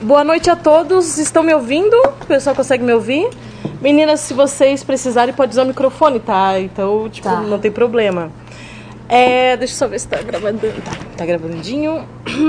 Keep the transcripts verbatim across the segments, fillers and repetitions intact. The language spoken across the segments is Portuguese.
Boa noite a todos. Estão me ouvindo? O pessoal consegue me ouvir? Meninas, se vocês precisarem, pode usar o microfone, tá? Então, tipo, tá. Não tem problema. É, deixa eu só ver se tá gravando. Tá, tá gravandinho.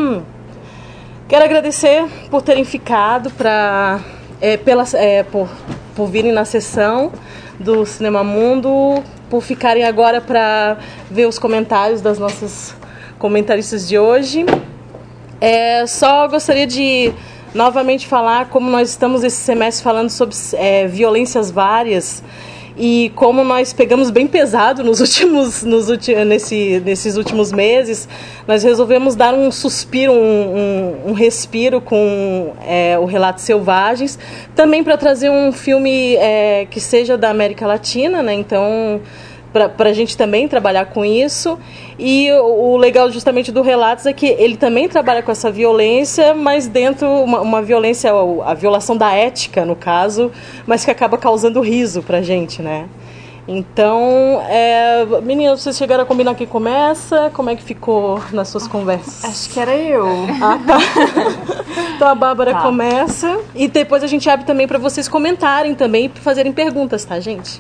Quero agradecer por terem ficado, pra, é, pela, é, por, por virem na sessão do Cinema Mundo, por ficarem agora para ver os comentários das nossas comentaristas de hoje. É, só gostaria de novamente falar como nós estamos esse semestre falando sobre é, violências várias e como nós pegamos bem pesado nos últimos, nos ulti, nesse, nesses últimos meses. Nós resolvemos dar um suspiro, um, um, um respiro com é, o Relatos Selvagens, também para trazer um filme é, que seja da América Latina, né? Então, para a gente também trabalhar com isso. E o, o legal justamente do Relatos é que ele também trabalha com essa violência, mas dentro uma, uma violência, a violação da ética, no caso, mas que acaba causando riso para a gente, né? Então, é, meninas, vocês chegaram a combinar quem começa? Como é que ficou nas suas conversas? Acho que era eu. Ah, tá. Então a Bárbara tá. Começa e depois a gente abre também para vocês comentarem também e fazerem perguntas, tá, gente?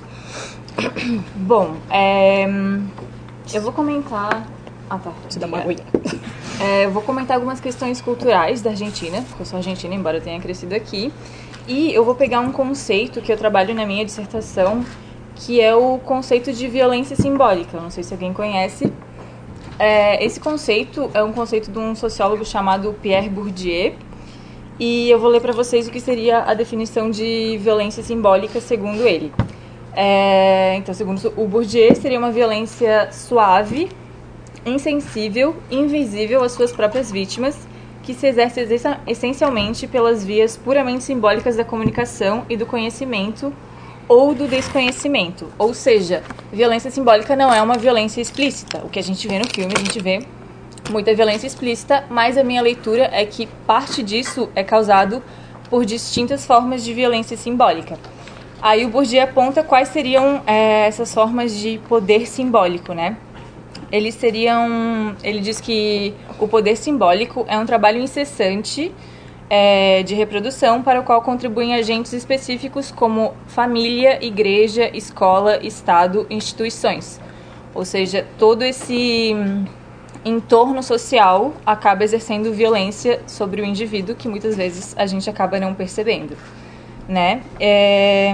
Bom, é, eu vou comentar... Ah, tá. Você dá uma aguinha. É, eu vou comentar algumas questões culturais da Argentina, porque eu sou argentina, embora eu tenha crescido aqui. E eu vou pegar um conceito que eu trabalho na minha dissertação, que é o conceito de violência simbólica. Eu não sei se alguém conhece. É, esse conceito é um conceito de um sociólogo chamado Pierre Bourdieu. E eu vou ler para vocês o que seria a definição de violência simbólica segundo ele. É, então, segundo o Bourdieu, seria uma violência suave, insensível, invisível às suas próprias vítimas, que se exerce essencialmente pelas vias puramente simbólicas da comunicação e do conhecimento ou do desconhecimento. Ou seja, violência simbólica não é uma violência explícita. O que a gente vê no filme, a gente vê muita violência explícita, mas a minha leitura é que parte disso é causado por distintas formas de violência simbólica. Aí o Bourdieu aponta quais seriam é, essas formas de poder simbólico, né? Eles seriam... Ele diz que o poder simbólico é um trabalho incessante é, de reprodução para o qual contribuem agentes específicos como família, igreja, escola, Estado, instituições. Ou seja, todo esse entorno social acaba exercendo violência sobre o indivíduo, que muitas vezes a gente acaba não percebendo. Né? É...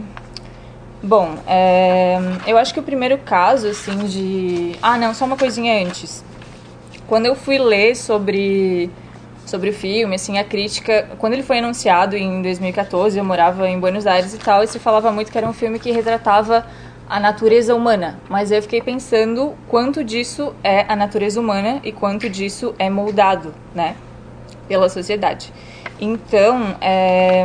Bom, é... eu acho que o primeiro caso, assim, de... Ah, não, só uma coisinha antes. Quando eu fui ler sobre, sobre o filme, assim, a crítica... Quando ele foi anunciado em dois mil e quatorze, eu morava em Buenos Aires e tal, e se falava muito que era um filme que retratava a natureza humana. Mas eu fiquei pensando quanto disso é a natureza humana e quanto disso é moldado, né? Pela sociedade. Então, é...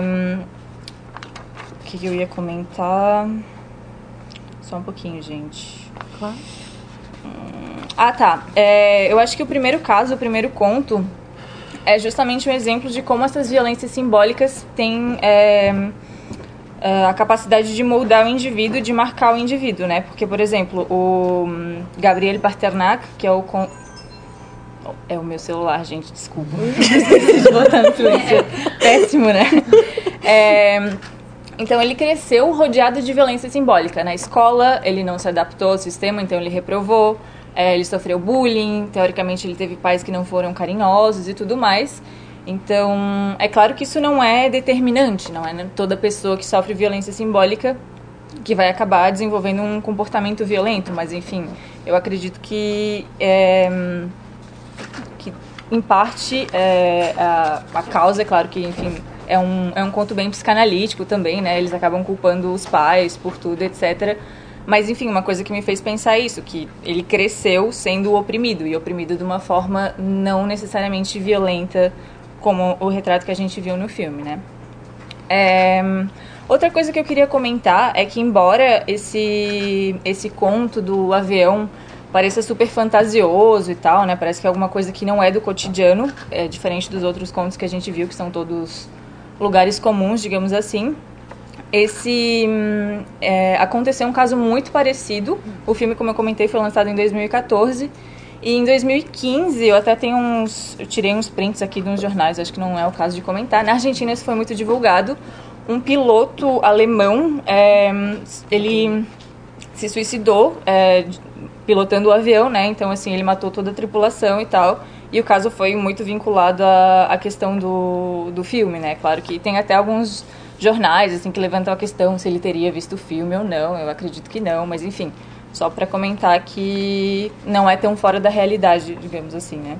O que, que eu ia comentar? Só um pouquinho, gente. Claro. Ah, tá. É, eu acho que o primeiro caso, o primeiro conto, é justamente um exemplo de como essas violências simbólicas têm é, a capacidade de moldar o indivíduo, de marcar o indivíduo, né? Porque, por exemplo, o Gabriel Pasternak, que é o... Con... É o meu celular, gente, desculpa. Esqueci de botar no Twitter. Péssimo, né? É... Então, ele cresceu rodeado de violência simbólica. Na escola, ele não se adaptou ao sistema, então ele reprovou, é, ele sofreu bullying, teoricamente ele teve pais que não foram carinhosos e tudo mais. Então, é claro que isso não é determinante, não é toda pessoa que sofre violência simbólica que vai acabar desenvolvendo um comportamento violento, mas, enfim, eu acredito que, é, que em parte, é, a, a causa, é claro que, enfim... É um, é um conto bem psicanalítico também, né? Eles acabam culpando os pais por tudo, etcétera. Mas, enfim, uma coisa que me fez pensar isso, que ele cresceu sendo oprimido, e oprimido de uma forma não necessariamente violenta, como o retrato que a gente viu no filme, né? É... Outra coisa que eu queria comentar é que, embora esse, esse conto do avião pareça super fantasioso e tal, né? Parece que é alguma coisa que não é do cotidiano, é diferente dos outros contos que a gente viu, que são todos lugares comuns, digamos assim. Esse é, aconteceu um caso muito parecido. O filme, como eu comentei, foi lançado em dois mil e quatorze E em dois mil e quinze, eu até tenho uns... Eu tirei uns prints aqui de uns jornais, acho que não é o caso de comentar. Na Argentina isso foi muito divulgado. Um piloto alemão, é, ele se suicidou é, pilotando o avião, né? Então, assim, ele matou toda a tripulação e tal. E o caso foi muito vinculado à, à questão do, do filme, né? Claro que tem até alguns jornais, assim, que levantam a questão se ele teria visto o filme ou não. Eu acredito que não, mas enfim... Só para comentar que não é tão fora da realidade, digamos assim, né?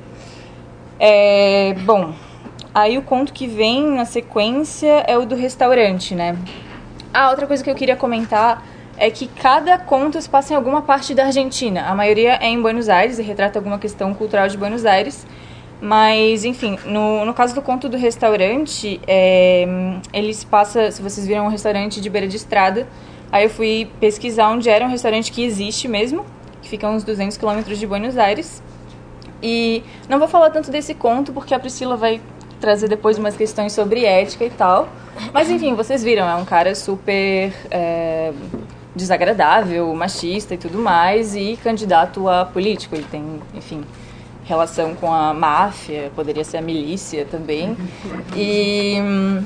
É, bom, aí o conto que vem na sequência é o do restaurante, né? Ah, outra coisa que eu queria comentar é que cada conto se passa em alguma parte da Argentina. A maioria é em Buenos Aires e retrata alguma questão cultural de Buenos Aires. Mas, enfim, no, no caso do conto do restaurante, é, ele se passa, se vocês viram, um restaurante de beira de estrada. Aí eu fui pesquisar onde era um restaurante que existe mesmo, que fica a uns duzentos quilômetros de Buenos Aires. E não vou falar tanto desse conto, porque a Priscila vai trazer depois umas questões sobre ética e tal. Mas enfim, vocês viram, é um cara super é, desagradável, machista e tudo mais, e candidato a político. Ele tem, enfim, relação com a máfia, poderia ser a milícia também. E...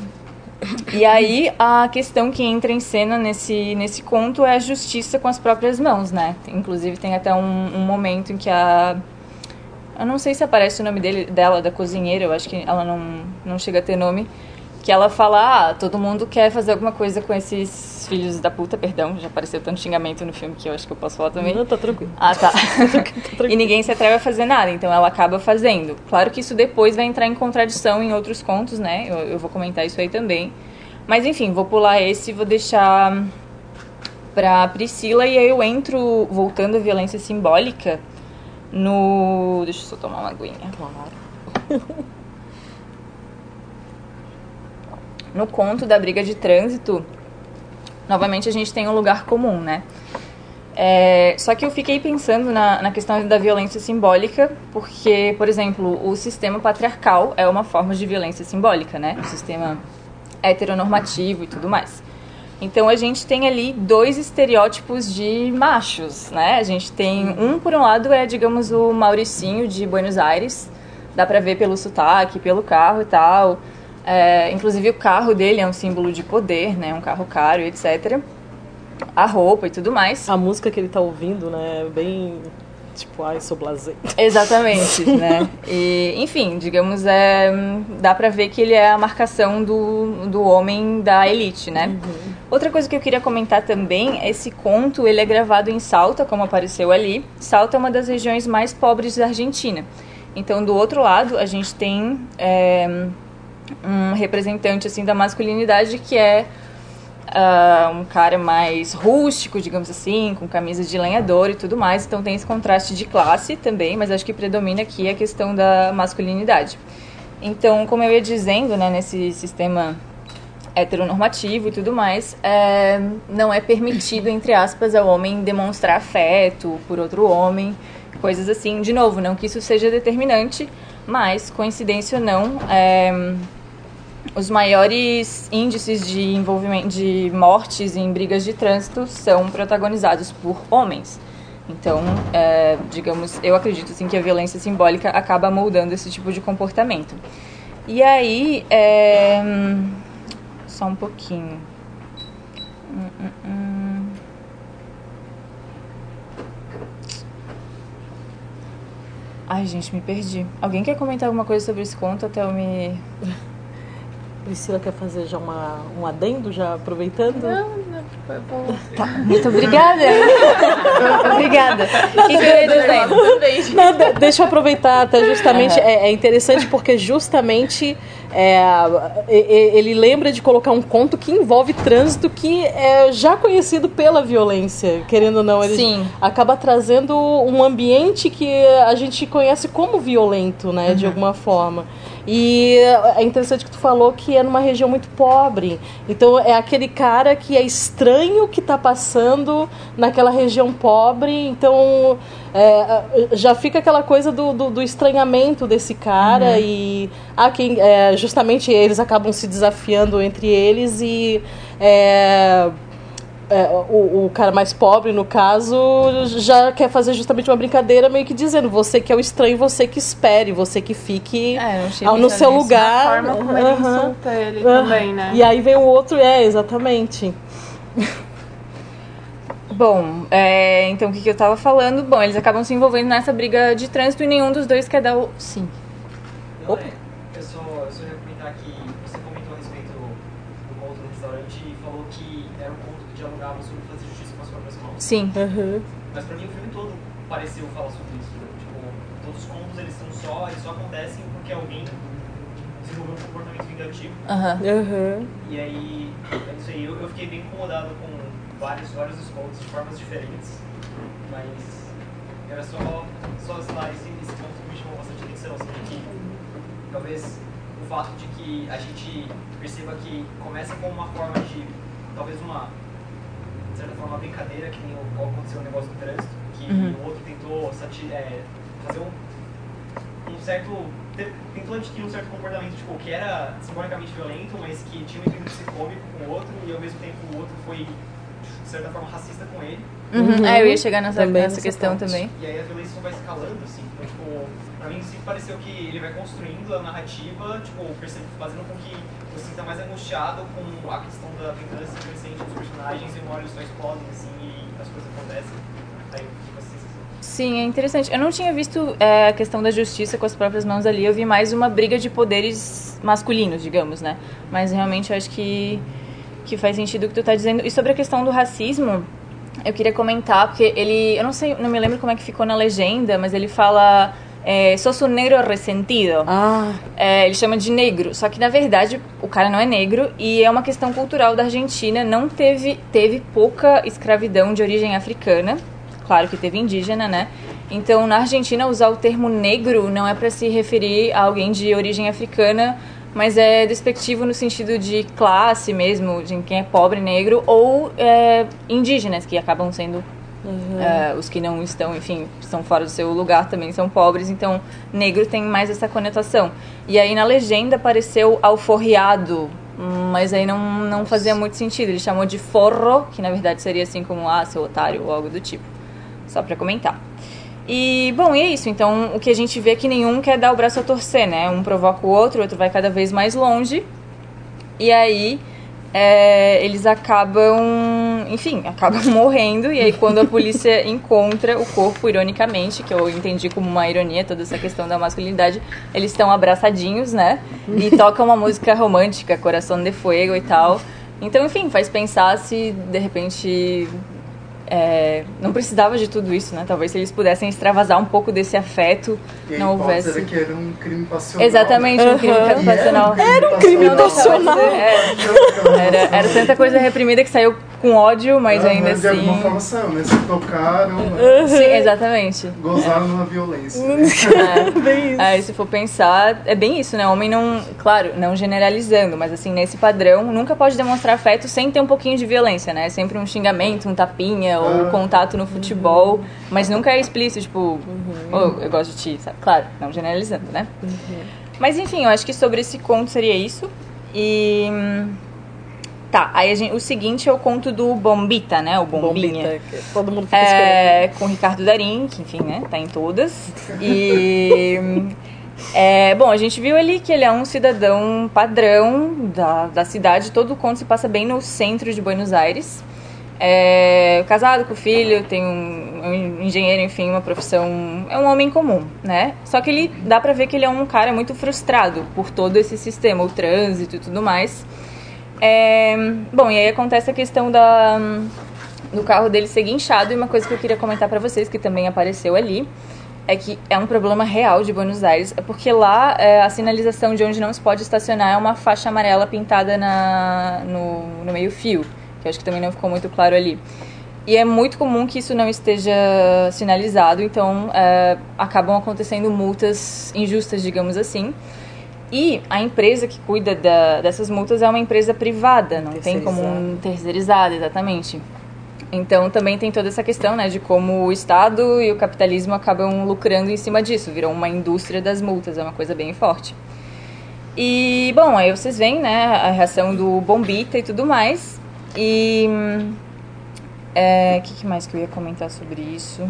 E aí, a questão que entra em cena nesse, nesse conto é a justiça com as próprias mãos, né? Inclusive, tem até um, um momento em que a... Eu não sei se aparece o nome dele, dela, da cozinheira, eu acho que ela não, não chega a ter nome, que ela fala, ah, todo mundo quer fazer alguma coisa com esses filhos da puta, perdão, já apareceu tanto xingamento no filme que eu acho que eu posso falar também. Não, tá tranquilo. Ah, tá. E ninguém se atreve a fazer nada, então ela acaba fazendo. Claro que isso depois vai entrar em contradição em outros contos, né? Eu, eu vou comentar isso aí também. Mas enfim, vou pular esse e vou deixar pra Priscila, e aí eu entro, voltando à violência simbólica, no... Deixa eu só tomar uma aguinha. Claro. No conto da briga de trânsito, novamente a gente tem um lugar comum, né? É, só que eu fiquei pensando na, na questão da violência simbólica, porque, por exemplo, o sistema patriarcal é uma forma de violência simbólica, né? O sistema heteronormativo e tudo mais. Então a gente tem ali dois estereótipos de machos, né? A gente tem, um por um lado é, digamos, o Mauricinho de Buenos Aires, dá pra ver pelo sotaque, pelo carro e tal. É, inclusive o carro dele é um símbolo de poder, né? Um carro caro e etcétera. A roupa e tudo mais. A música que ele tá ouvindo, né? É bem... Tipo, ai, sou blasé. Exatamente, né? E, enfim, digamos, é, dá pra ver que ele é a marcação do, do homem da elite, né? Uhum. Outra coisa que eu queria comentar também, esse conto, ele é gravado em Salta, como apareceu ali. Salta é uma das regiões mais pobres da Argentina. Então, do outro lado, a gente tem é, um representante, assim, da masculinidade que é Uh, um cara mais rústico, digamos assim, com camisa de lenhador e tudo mais. Então tem esse contraste de classe também, mas acho que predomina aqui a questão da masculinidade. Então, como eu ia dizendo, né, nesse sistema heteronormativo e tudo mais, é, não é permitido, entre aspas, ao homem demonstrar afeto por outro homem, coisas assim. De novo, não que isso seja determinante, mas, coincidência ou não, é, os maiores índices de envolvimento, de mortes em brigas de trânsito são protagonizados por homens. Então, é, digamos, eu acredito assim, que a violência simbólica acaba moldando esse tipo de comportamento. E aí, é, só um pouquinho. Hum, hum, hum. Ai, gente, me perdi. Alguém quer comentar alguma coisa sobre esse conto até eu me... Priscila quer fazer já uma, um adendo, já aproveitando? Não, não, foi bom. Tá, muito obrigada. Obrigada. Nada, que que Nada, deixa eu aproveitar até justamente, uhum. é, é interessante porque justamente é, ele lembra de colocar um conto que envolve trânsito que é já conhecido pela violência, querendo ou não. Ele Sim. acaba trazendo um ambiente que a gente conhece como violento, né, uhum. de alguma forma. E é interessante que tu falou que é numa região muito pobre. Então é aquele cara que é estranho que está passando naquela região pobre. Então é, já fica aquela coisa do, do, do estranhamento desse cara. Uhum. E ah, quem, é, justamente eles acabam se desafiando entre eles. E é, é, o, o cara mais pobre, no caso, já quer fazer justamente uma brincadeira, meio que dizendo, você que é o estranho, você que espere, você que fique é, no seu lugar. A forma como ele uh-huh. insulta ele uh-huh. também, né? E aí vem o outro, é, exatamente. Bom, é, então o que, que eu tava falando? Bom, eles acabam se envolvendo nessa briga de trânsito e nenhum dos dois quer dar o sim. Não, é, eu só, eu só ia comentar que você comentou a respeito do, do conto no restaurante e falou que era um conto que dialogava sobre fazer justiça com as próprias mãos. Sim. Uhum. Mas pra mim o filme todo pareceu falar sobre isso. Né? Tipo, todos os contos eles são só, eles só acontecem porque alguém desenvolveu um comportamento vingativo. Uhum. Uhum. E aí, é isso aí, eu, eu fiquei bem incomodado com vários, vários dos contos de formas diferentes, mas era só, só lá, esse, esse ponto que me chamou bastante atenção, assim, que talvez o fato de que a gente perceba que começa com uma forma de, talvez uma, de certa forma, uma brincadeira, que nem o, aconteceu o negócio do trânsito, que uhum. o outro tentou sati- é, fazer um, um certo, tentou adquirir um certo comportamento, tipo, que era simbolicamente violento, mas que tinha um intuito de ser cômico com o outro, e ao mesmo tempo o outro foi de certa forma racista com ele. Uhum. Uhum. É, eu ia chegar nessa, também, nessa nessa questão parte. também. E aí a violência vai escalando, assim. Então, tipo, pra mim sempre pareceu que ele vai construindo a narrativa, tipo, percebe, fazendo com que você sinta mais angustiado com a questão da vingança crescente dos personagens e uma hora eles só explodem, assim, e as coisas acontecem. Aí fica essa sensação. Sim, é interessante. Eu não tinha visto é, a questão da justiça com as próprias mãos ali, eu vi mais uma briga de poderes masculinos, digamos, né? Mas realmente eu acho que que faz sentido o que tu tá dizendo. E sobre a questão do racismo, eu queria comentar, porque ele, eu não sei, não me lembro como é que ficou na legenda, mas ele fala, é, sos um negro ressentido. Ah. É, ele chama de negro, só que na verdade o cara não é negro e é uma questão cultural da Argentina, não teve, teve pouca escravidão de origem africana, claro que teve indígena, né? Então na Argentina usar o termo negro não é para se referir a alguém de origem africana, mas é despectivo no sentido de classe mesmo, de quem é pobre, negro, ou é, indígenas, que acabam sendo uhum. é, os que não estão, enfim, estão fora do seu lugar, também são pobres, então negro tem mais essa conotação. E aí na legenda apareceu alforriado, mas aí não, não fazia muito sentido, ele chamou de forro, que na verdade seria assim como, ah, seu otário, ou algo do tipo, só pra comentar. E, bom, e é isso. Então, o que a gente vê é que nenhum quer dar o braço a torcer, né? Um provoca o outro, o outro vai cada vez mais longe. E aí, é, eles acabam, enfim, acabam morrendo. E aí, quando a polícia encontra o corpo, ironicamente, que eu entendi como uma ironia toda essa questão da masculinidade, eles estão abraçadinhos, né? E tocam uma música romântica, Coração de Fuego e tal. Então, enfim, faz pensar se, de repente... É, não precisava de tudo isso, né? Talvez se eles pudessem extravasar um pouco desse afeto, e não houvesse... Era que era um crime passional. Exatamente, um crime uhum. passional. Era um crime passional. Era, era tanta coisa reprimida que saiu com ódio, mas uhum, ainda assim... De alguma forma saiu, né? Se tocaram... Uhum. Sim, exatamente. Gozaram na violência. Né? É. Bem isso. Aí, se for pensar, é bem isso, né? O homem não... Claro, não generalizando, mas assim, nesse padrão, nunca pode demonstrar afeto sem ter um pouquinho de violência, né? É sempre um xingamento, um tapinha, ou ah. contato no futebol, uhum. mas nunca é explícito, tipo, uhum. oh, eu gosto de ti, sabe? Claro, não generalizando, né? Uhum. Mas enfim, eu acho que sobre esse conto seria isso. E... Tá, aí a gente, o seguinte é o conto do Bombita, né? O Bombinha. Bombita, que todo mundo fica é, com o Ricardo Darín, que enfim, né? Tá em todas. E... É, bom, a gente viu ali que ele é um cidadão padrão da, da cidade. Todo o conto se passa bem no centro de Buenos Aires. É, casado com filho, tem um, um engenheiro, enfim, uma profissão... É um homem comum, né? Só que ele dá pra ver que ele é um cara muito frustrado por todo esse sistema, o trânsito e tudo mais. É, bom, e aí acontece a questão da, do carro dele ser guinchado. E uma coisa que eu queria comentar pra vocês, que também apareceu ali, é que é um problema real de Buenos Aires, é porque lá é, a sinalização de onde não se pode estacionar é uma faixa amarela pintada na, no, no meio-fio, que eu acho que também não ficou muito claro ali. E é muito comum que isso não esteja sinalizado, então é, acabam acontecendo multas injustas, digamos assim. E a empresa que cuida da, dessas multas é uma empresa privada, não tem como um terceirizada, exatamente. Então também tem toda essa questão, né, de como o Estado e o capitalismo acabam lucrando em cima disso, virou uma indústria das multas, é uma coisa bem forte. E, bom, aí vocês veem, né, a reação do Bombita e tudo mais, e É, o que, que mais que eu ia comentar sobre isso?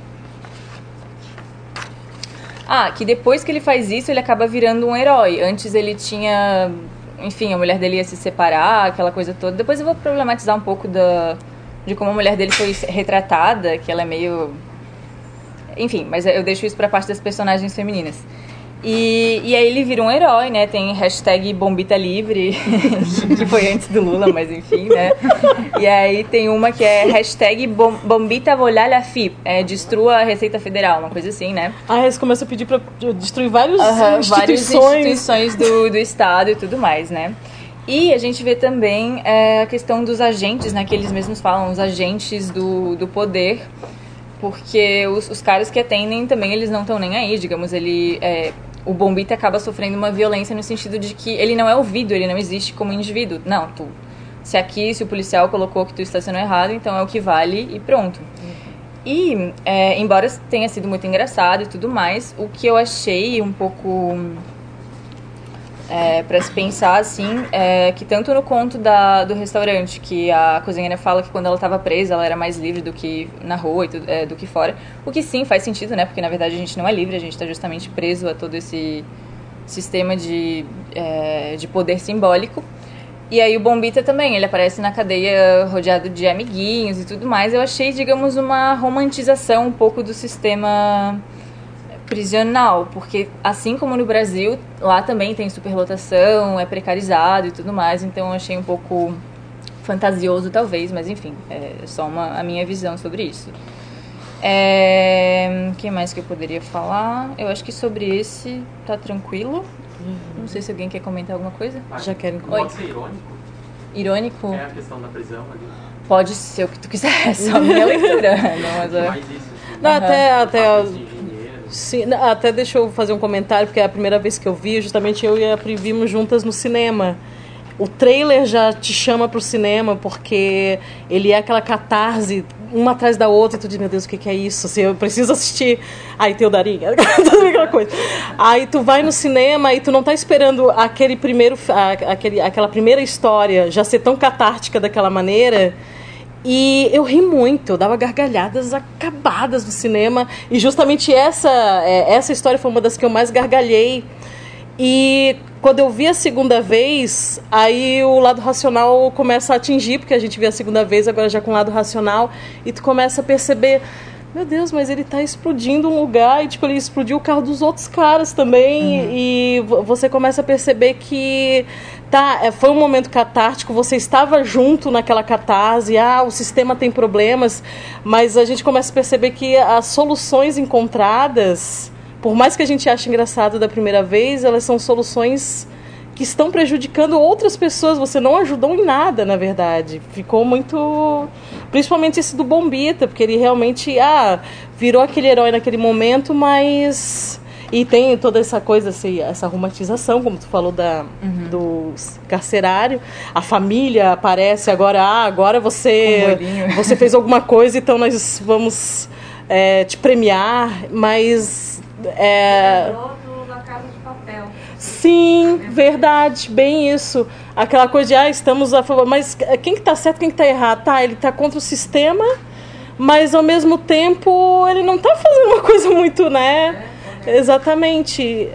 Ah, que depois que ele faz isso, ele acaba virando um herói. Antes ele tinha... Enfim, a mulher dele ia se separar, aquela coisa toda. Depois eu vou problematizar um pouco da, de como a mulher dele foi retratada, que ela é meio... Enfim, mas eu deixo isso pra parte das personagens femininas. E, e aí ele vira um herói, né? Tem hashtag Bombita Livre, que foi antes do Lula, mas enfim, né? E aí tem uma que é hashtag bom, Bombita Volar la F I P, é, destrua a Receita Federal, uma coisa assim, né? Ah, eles começam a pedir pra destruir várias uhum, instituições. Várias instituições do, do Estado e tudo mais, né? E a gente vê também é, a questão dos agentes, né? Que eles mesmos falam, os agentes do, do poder, porque os, os caras que atendem também, eles não estão nem aí, digamos, ele... É, o Bombita acaba sofrendo uma violência no sentido de que ele não é ouvido, ele não existe como indivíduo. Não, tu, se aqui, se o policial colocou que tu está sendo errado, então é o que vale e pronto. E, é, embora tenha sido muito engraçado e tudo mais, o que eu achei um pouco... É, para se pensar, assim, é que tanto no conto da, do restaurante, que a cozinheira fala que quando ela estava presa, ela era mais livre do que na rua e tudo, é, do que fora. O que sim faz sentido, né? Porque na verdade a gente não é livre, a gente está justamente preso a todo esse sistema de, é, de poder simbólico. E aí o Bombita também, ele aparece na cadeia rodeado de amiguinhos e tudo mais. Eu achei, digamos, uma romantização um pouco do sistema prisional, porque assim como no Brasil, lá também tem superlotação, é precarizado e tudo mais, então eu achei um pouco fantasioso talvez, mas enfim, é só uma, a minha visão sobre isso. É, o que mais que eu poderia falar? Eu acho que sobre esse tá tranquilo. Uhum. Não sei se alguém quer comentar alguma coisa. Ah, já querem comentar. Pode ser irônico? Irônico? É a questão da prisão ali. Pode ser o que tu quiser, é só a minha leitura. Não, mas é... mais isso, assim, não, uhum. até... até a... Sim, até deixa eu fazer um comentário, porque é a primeira vez que eu vi, justamente eu e a Pri vimos juntas no cinema. O trailer já te chama pro cinema, porque ele é aquela catarse, uma atrás da outra, e tu diz, meu Deus, o que, que é isso? Assim, eu preciso assistir. Aí tem o Darinha, aquela coisa. Aí tu vai no cinema e tu não tá esperando aquele primeiro, aquele, aquela primeira história já ser tão catártica daquela maneira. E eu ri muito, eu dava gargalhadas acabadas no cinema. E justamente essa, essa história foi uma das que eu mais gargalhei. E quando eu vi a segunda vez, aí o lado racional começa a atingir, porque a gente viu a segunda vez, agora já com o lado racional, e tu começa a perceber, meu Deus, mas ele tá explodindo um lugar, e tipo, ele explodiu o carro dos outros caras também, uhum. E você começa a perceber que tá, foi um momento catártico, você estava junto naquela catarse, ah, o sistema tem problemas, mas a gente começa a perceber que as soluções encontradas, por mais que a gente ache engraçado da primeira vez, elas são soluções que estão prejudicando outras pessoas. Você não ajudou em nada, na verdade. Ficou muito... Principalmente esse do Bombita, porque ele realmente ah, virou aquele herói naquele momento, mas... E tem toda essa coisa, assim, essa romantização, como tu falou, da, uhum. do carcerário. A família aparece agora, ah, agora você, você fez alguma coisa, então nós vamos é, te premiar, mas... É... da Casa de Papel. Sim, verdade, bem isso. Aquela coisa de, ah, estamos a favor, mas quem que tá certo, quem que tá errado? Tá, ele tá contra o sistema, mas ao mesmo tempo ele não tá fazendo uma coisa muito, né? É, é. Exatamente.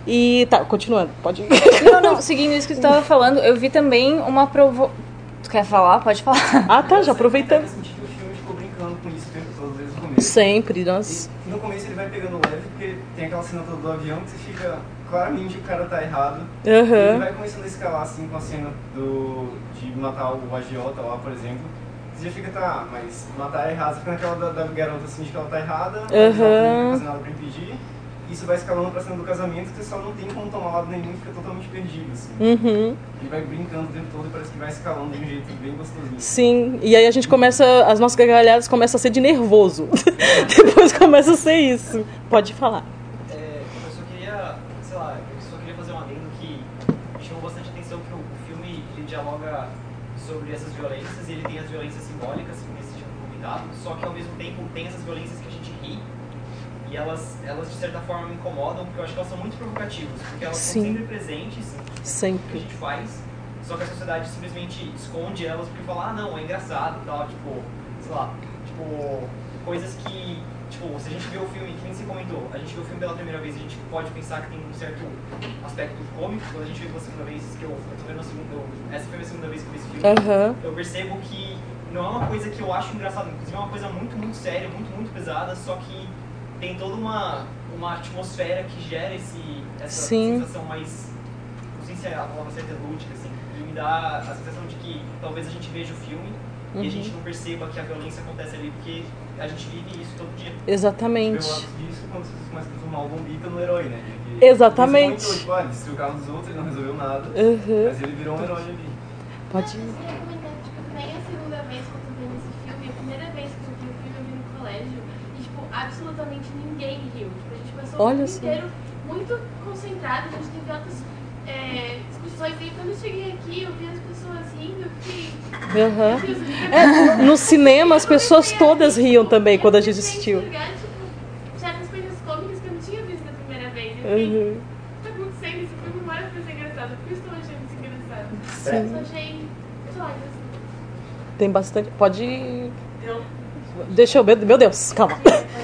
E tá, continuando, pode ir. Não, não, seguindo isso que tu tava falando, eu vi também uma provo... Tu quer falar? Pode falar. Ah, tá, já aproveitando. O filme ficou brincando com isso o tempo todo, desde o começo. Sempre, nós. E no começo ele vai pegando leve, porque tem aquela cena toda do avião que você fica... Claramente o cara tá errado. Uhum. Ele vai começando a escalar assim com a cena do, de matar o agiota lá, por exemplo. Você já fica, tá, mas matar é errado. Você fica naquela da, da garota assim de que ela tá errada, uhum. Mas ela não vai fazer nada pra impedir. Isso vai escalando pra cena do casamento, que você só não tem como tomar lado nenhum e fica totalmente perdido, assim. Uhum. Ele vai brincando o tempo todo e parece que vai escalando de um jeito bem gostosinho. Sim, e aí a gente começa, as nossas gargalhadas começam a ser de nervoso. Depois começa a ser isso. Pode falar. É, eu só queria, sei lá, eu só queria fazer um adendo que me chamou bastante atenção que o, o filme, ele dialoga sobre essas violências e ele tem as violências simbólicas, como esse tipo convidado, só que ao mesmo tempo tem essas violências que a gente ri. E elas, elas, de certa forma, me incomodam, porque eu acho que elas são muito provocativas, porque elas Sim. são sempre presentes, sempre. que a gente faz, só que a sociedade simplesmente esconde elas porque fala, ah, não, é engraçado e tal, tipo, sei lá, tipo, coisas que, tipo, se a gente vê o filme, que nem você comentou, a gente vê o filme pela primeira vez, a gente pode pensar que tem um certo aspecto cômico, quando a gente vê pela segunda vez, que eu, eu tô vendo a segunda, eu, essa foi a minha segunda vez que eu vi esse filme, Uhum. eu percebo que não é uma coisa que eu acho engraçada, inclusive é uma coisa muito, muito séria, muito, muito pesada, só que tem toda uma, uma atmosfera que gera esse, essa Sim. sensação mais, não sei se é a palavra certa, lúdica, assim, e me dá a sensação de que talvez a gente veja o filme Uhum. e a gente não perceba que a violência acontece ali, porque a gente vive isso todo dia. Exatamente. Eu gosto disso quando vocês começam a transformar o Bombita no herói, né? Porque Exatamente. Ele tipo, ah, ele destruiu o carro dos outros, ele não resolveu nada, Uhum. mas ele virou um herói ali. Pode Eu queria comentar que, tipo, nem a segunda vez que eu tô vendo esse filme, a primeira vez que eu vi o filme eu vi no colégio e, tipo, absolutamente ninguém riu. Tipo, a gente passou Olha o filme só. inteiro muito concentrado, a gente teve outras é, discussões e quando eu cheguei aqui eu vi as pessoas rindo, eu fiquei... Uhum. Meu Deus, eu fiquei- É, no cinema as pessoas todas riam também quando a gente Eu assistiu. comecei a enxergar, tipo, certas coisas cômicas que eu não tinha visto da primeira vez. Eu fiquei, Uhum. o que tá acontecendo? Esse filme não era pra ser engraçado, por que eu estou achando isso engraçado? Sim. Eu só achei... Só, assim. Tem bastante. Pode. Deixa eu ver. Meu Deus, calma.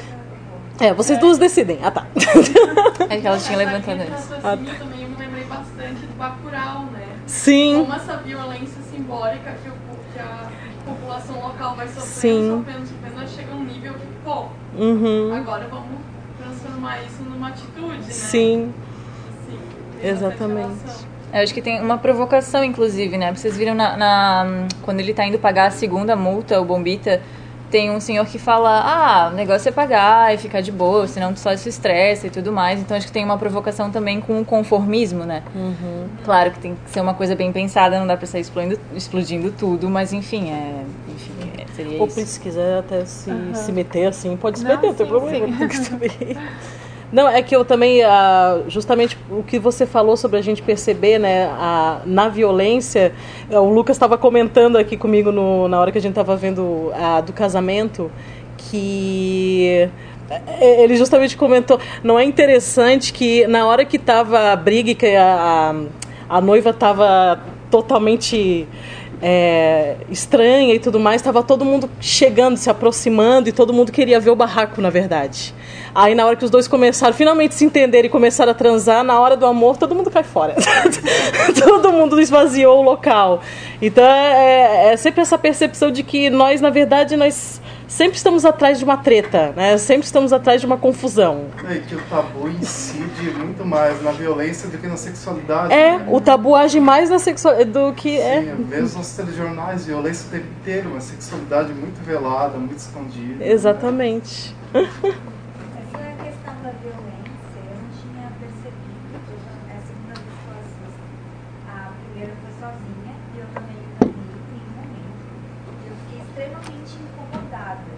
É, vocês duas decidem. Ah, tá. É que ela tinha levantado Esse antes. raciocínio também eu me lembrei bastante do Bacurau, né? Sim. Como essa violência simbólica que, o, que a população local vai sofrendo, Sim. sofrendo, sofrendo, chega a um nível que, pô, Uhum. agora vamos transformar isso numa atitude, né? Sim, Assim, tem bastante exatamente. relação. Eu acho que tem uma provocação, inclusive, né? Vocês viram na, na- quando ele tá indo pagar a segunda multa, o Bombita, tem um senhor que fala, ah, o negócio é pagar e ficar de boa, senão tu só se estressa e tudo mais. Então acho que tem uma provocação também com o conformismo, né? Uhum. Claro que tem que ser uma coisa bem pensada, não dá pra sair explodindo, explodindo tudo, mas enfim, é, enfim, é, seria Ou isso. se quiser até se, Aham. se meter assim, pode se Não, meter, não tem sim, problema. sim. Tem que saber. Não, é que eu também, ah, justamente o que você falou sobre a gente perceber, né, a, na violência, eh, o Lucas estava comentando aqui comigo no, na hora que a gente estava vendo a do casamento, que eh, ele justamente comentou, não é interessante que na hora que estava a briga e que a, a, a noiva estava totalmente... É, estranha e tudo mais, estava todo mundo chegando, se aproximando e todo mundo queria ver o barraco, na verdade. Aí na hora que os dois começaram, finalmente se entenderem e começaram a transar, na hora do amor, todo mundo cai fora. Todo mundo esvaziou o local. Então é, é sempre essa percepção de que nós, na verdade, nós sempre estamos atrás de uma treta, né? Sempre estamos atrás de uma confusão. É que o tabu incide muito mais na violência do que na sexualidade. É, né? o tabu age mais na sexualidade do que Sim, é. mesmo nos telejornais, violência o tempo inteiro, uma sexualidade muito velada, muito escondida. Exatamente. Essa questão da violência, eu não tinha percebido. Eu já- é a segunda vez que eu assisto. A primeira foi sozinha e eu também dormi em um momento. Eu fiquei extremamente incomodada.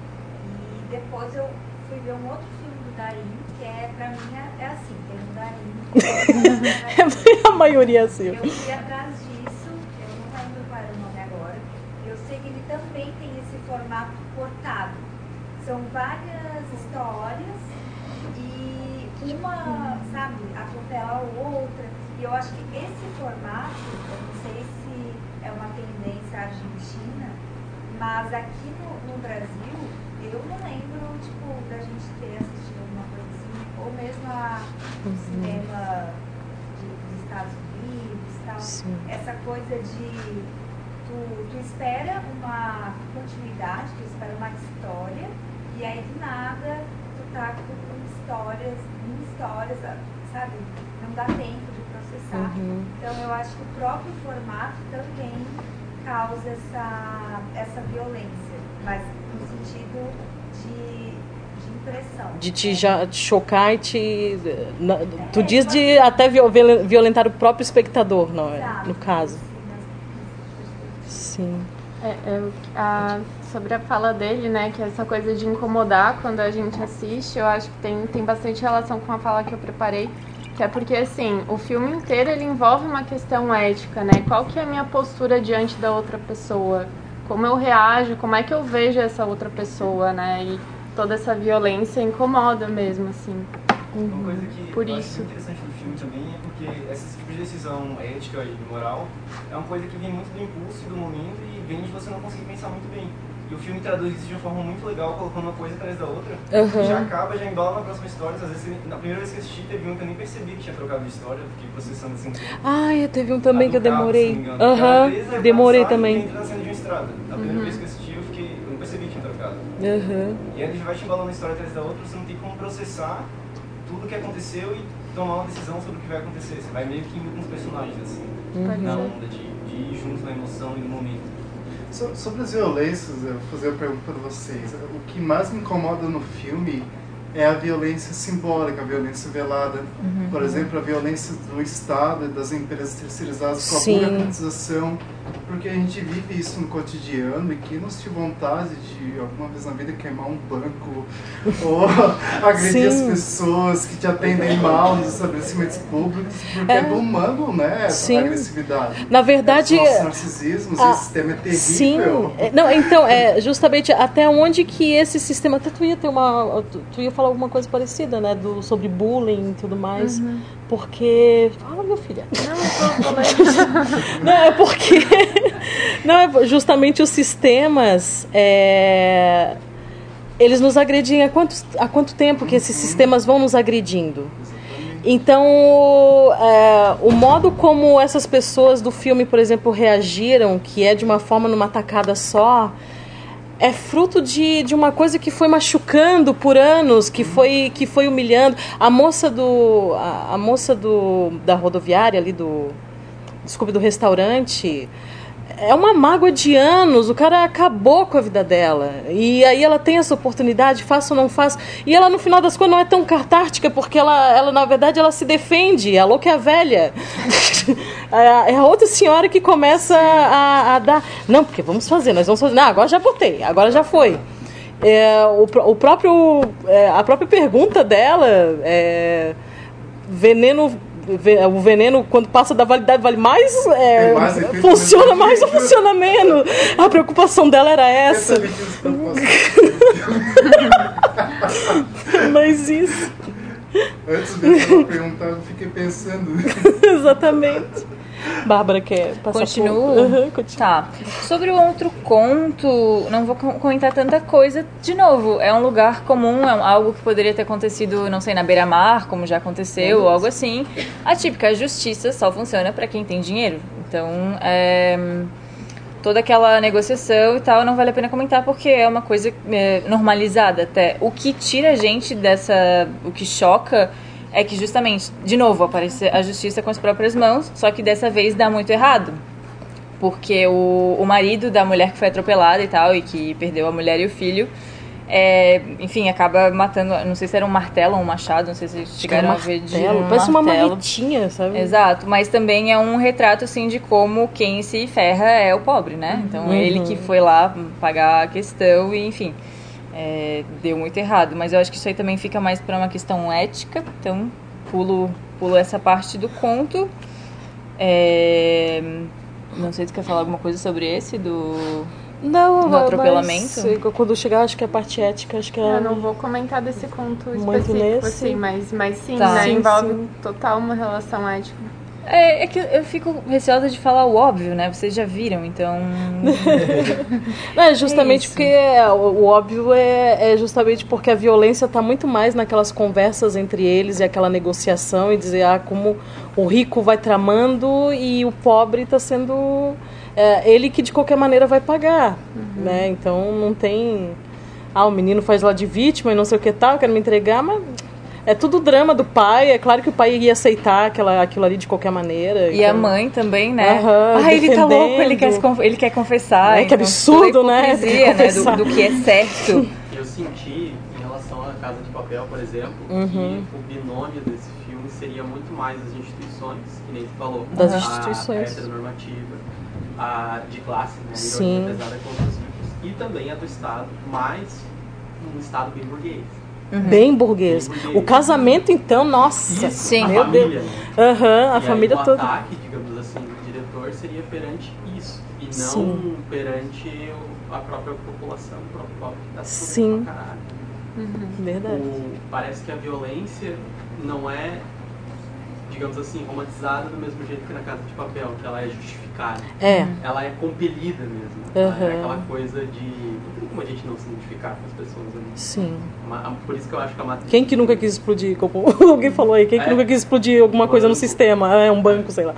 E depois eu fui ver um outro filme do Darim, que é, pra mim, é, é assim, tem um Darim. A maioria assim. Eu fui atrás disso, eu não lembro qual era o nome agora. Eu sei que ele também tem esse formato cortado. São várias histórias e uma, sabe, atropela a outra. E eu acho que esse formato, eu não sei se é uma tendência argentina, mas aqui no, no Brasil, eu não lembro, tipo, da gente ter assistido alguma coisa assim, ou mesmo a, o cinema de, dos Estados Unidos e tal. Sim. Essa coisa de tu, tu espera uma continuidade, tu espera uma história, e aí do nada tu tá com histórias, mini histórias, sabe? Não dá tempo de processar. Uhum. Então eu acho que o próprio formato também causa essa, essa violência, mas no sentido de, de impressão. De te já te chocar e te. na- Tu diz de até viol- violentar o próprio espectador, não é? Exato. No caso. Sim, Sim. É, é, a- sobre a fala dele, né, que é essa coisa de incomodar quando a gente assiste, eu acho que tem, tem bastante relação com a fala que eu preparei, que é porque, assim, o filme inteiro ele envolve uma questão ética, né, qual que é a minha postura diante da outra pessoa, como eu reajo, como é que eu vejo essa outra pessoa, né, e toda essa violência incomoda mesmo, assim. Uma coisa que Por eu isso. acho interessante do filme também é porque esse tipo de decisão ética e moral é uma coisa que vem muito do impulso e do momento e vem de você não conseguir pensar muito bem. E o filme traduz isso de uma forma muito legal, colocando uma coisa atrás da outra. Uhum. Já acaba, já embala na próxima história. Às vezes, na primeira vez que assisti, teve um que eu nem percebi que tinha trocado de história. Fiquei processando assim. Ai, teve um também A que eu do carro, demorei. se não me engano. Aham, Às vezes, é demorei passar e também. entra na cena de uma estrada. Na primeira vez que eu assisti, eu, fiquei, eu não percebi que tinha trocado. Uhum. E aí ele vai te embalando a história atrás da outra, você não tem como processar tudo o que aconteceu e tomar uma decisão sobre o que vai acontecer. Você vai meio que indo com os personagens, assim, na onda de, de ir junto na emoção e no momento. So- Sobre as violências, eu vou fazer uma pergunta para vocês. O que mais me incomoda no filme é a violência simbólica, a violência velada. Por exemplo, a violência do Estado e das empresas terceirizadas com a Sim. burocratização. Porque a gente vive isso no cotidiano e quem não se vontade de, alguma vez na vida, queimar um banco ou agredir Sim. as pessoas que te atendem mal nos estabelecimentos públicos, porque é, É. do humano, né, essa Sim. agressividade. Na verdade, Os nossos narcisismos, ah, esse sistema é terrível. sim. É, não, então, é justamente até onde que esse sistema. Até tu ia ter uma. Tu, tu ia falar alguma coisa parecida, né? Do, sobre bullying e tudo mais. Porque. Fala, meu filho. Não, é porque. Não, é justamente os sistemas. É, eles nos agredem há, quantos, há quanto tempo que esses sistemas vão nos agredindo? Então, é, o modo como essas pessoas do filme, por exemplo, reagiram, que é de uma forma numa tacada só, é fruto de, de uma coisa que foi machucando por anos, que foi, que foi humilhando. A moça do a, a moça do da rodoviária ali do desculpe, do restaurante, é uma mágoa de anos, o cara acabou com a vida dela. E aí ela tem essa oportunidade, faça ou não faça. E ela, no final das contas, não é tão catártica, porque ela, ela na verdade, ela se defende. A louca é a velha. É a outra senhora que começa a, a dar... Não, porque vamos fazer, nós vamos fazer. Não, agora já botei, agora já foi. É, o, o próprio, é, a própria pergunta dela é... Veneno... O veneno, quando passa da validade, vale mais, é, mais efeito, funciona menos mais ou efeito. funciona menos. A preocupação dela era Eu essa. também fiz preocupação. Mas isso. Antes mesmo de eu perguntar, eu fiquei pensando. Exatamente. Bárbara quer passar Continuo? por... Uhum, continua. Tá. Sobre o outro conto, não vou com- comentar tanta coisa. De novo, é um lugar comum, é um- algo que poderia ter acontecido, não sei, na beira-mar, como já aconteceu, ou algo assim. A típica justiça só funciona pra quem tem dinheiro. Então, é, toda aquela negociação e tal não vale a pena comentar porque é uma coisa é, normalizada até. O que tira a gente dessa... O que choca é que justamente, de novo, aparece a justiça com as próprias mãos, só que dessa vez dá muito errado. Porque o, o marido da mulher que foi atropelada e tal, e que perdeu a mulher e o filho, é, enfim, acaba matando, não sei se era um martelo ou um machado, não sei se vocês chegaram um a ver de martelo, um parece uma martelo. marretinha, sabe? Exato, mas também é um retrato, assim, de como quem se ferra é o pobre, né? Então, Uhum. ele que foi lá pagar a questão e, enfim... É, deu muito errado, mas eu acho que isso aí também fica mais para uma questão ética, então pulo, pulo essa parte do conto. É, não sei se quer falar alguma coisa sobre esse, do, Não, do atropelamento. mas quando chegar, acho que a parte ética, acho que é... Eu não vou comentar desse conto Muito específico, nesse. assim, mas, mas sim, Tá. né, Sim, envolve sim. total uma relação ética. É, é que eu fico receosa de falar o óbvio, né? Vocês já viram, então... Não, é justamente É isso. porque é, o, o óbvio é, é justamente porque a violência está muito mais naquelas conversas entre eles e aquela negociação e dizer ah, como o rico vai tramando e o pobre está sendo é, ele que de qualquer maneira vai pagar, né? Então não tem ah, o menino faz lá de vítima e não sei o que tal, quero me entregar, mas é tudo drama do pai. É claro que o pai ia aceitar aquela, aquilo ali de qualquer maneira. E então... a mãe também, né? Aham, ah, ele tá defendendo. louco, ele quer, se conf- ele quer confessar. É, que então, absurdo, toda a né? hipocrisia, Tem que né? Do, confessar. do que é certo. Eu senti, em relação à Casa de Papel, por exemplo, Uhum. que o binômio desse filme seria muito mais as instituições, que nem tu falou. Das a instituições. heteronormativa, a de classe, né? A Sim. ironia pesada contra os ricos. E também a do Estado, mas um Estado bem burguês. Bem burguês. Bem burguês. O casamento, então, nossa. Isso, Sim. a Meu família, Deus. né? Aham, a E aí família o toda. ataque, digamos assim, do diretor seria perante isso. E não Sim. perante o- a própria população, o próprio povo que está Sim. pra caralho. Verdade. O- parece que a violência não é, digamos assim, romantizada do mesmo jeito que na Casa de Papel, que ela é justificada. É. Ela é compelida mesmo. Uhum. É aquela coisa de... Não tem como a gente não se identificar com as pessoas ali. Sim. Por isso que eu acho que a matriz... Quem que nunca quis explodir? Como alguém falou aí, quem que é. nunca quis explodir alguma coisa no sistema? É um banco, sei lá.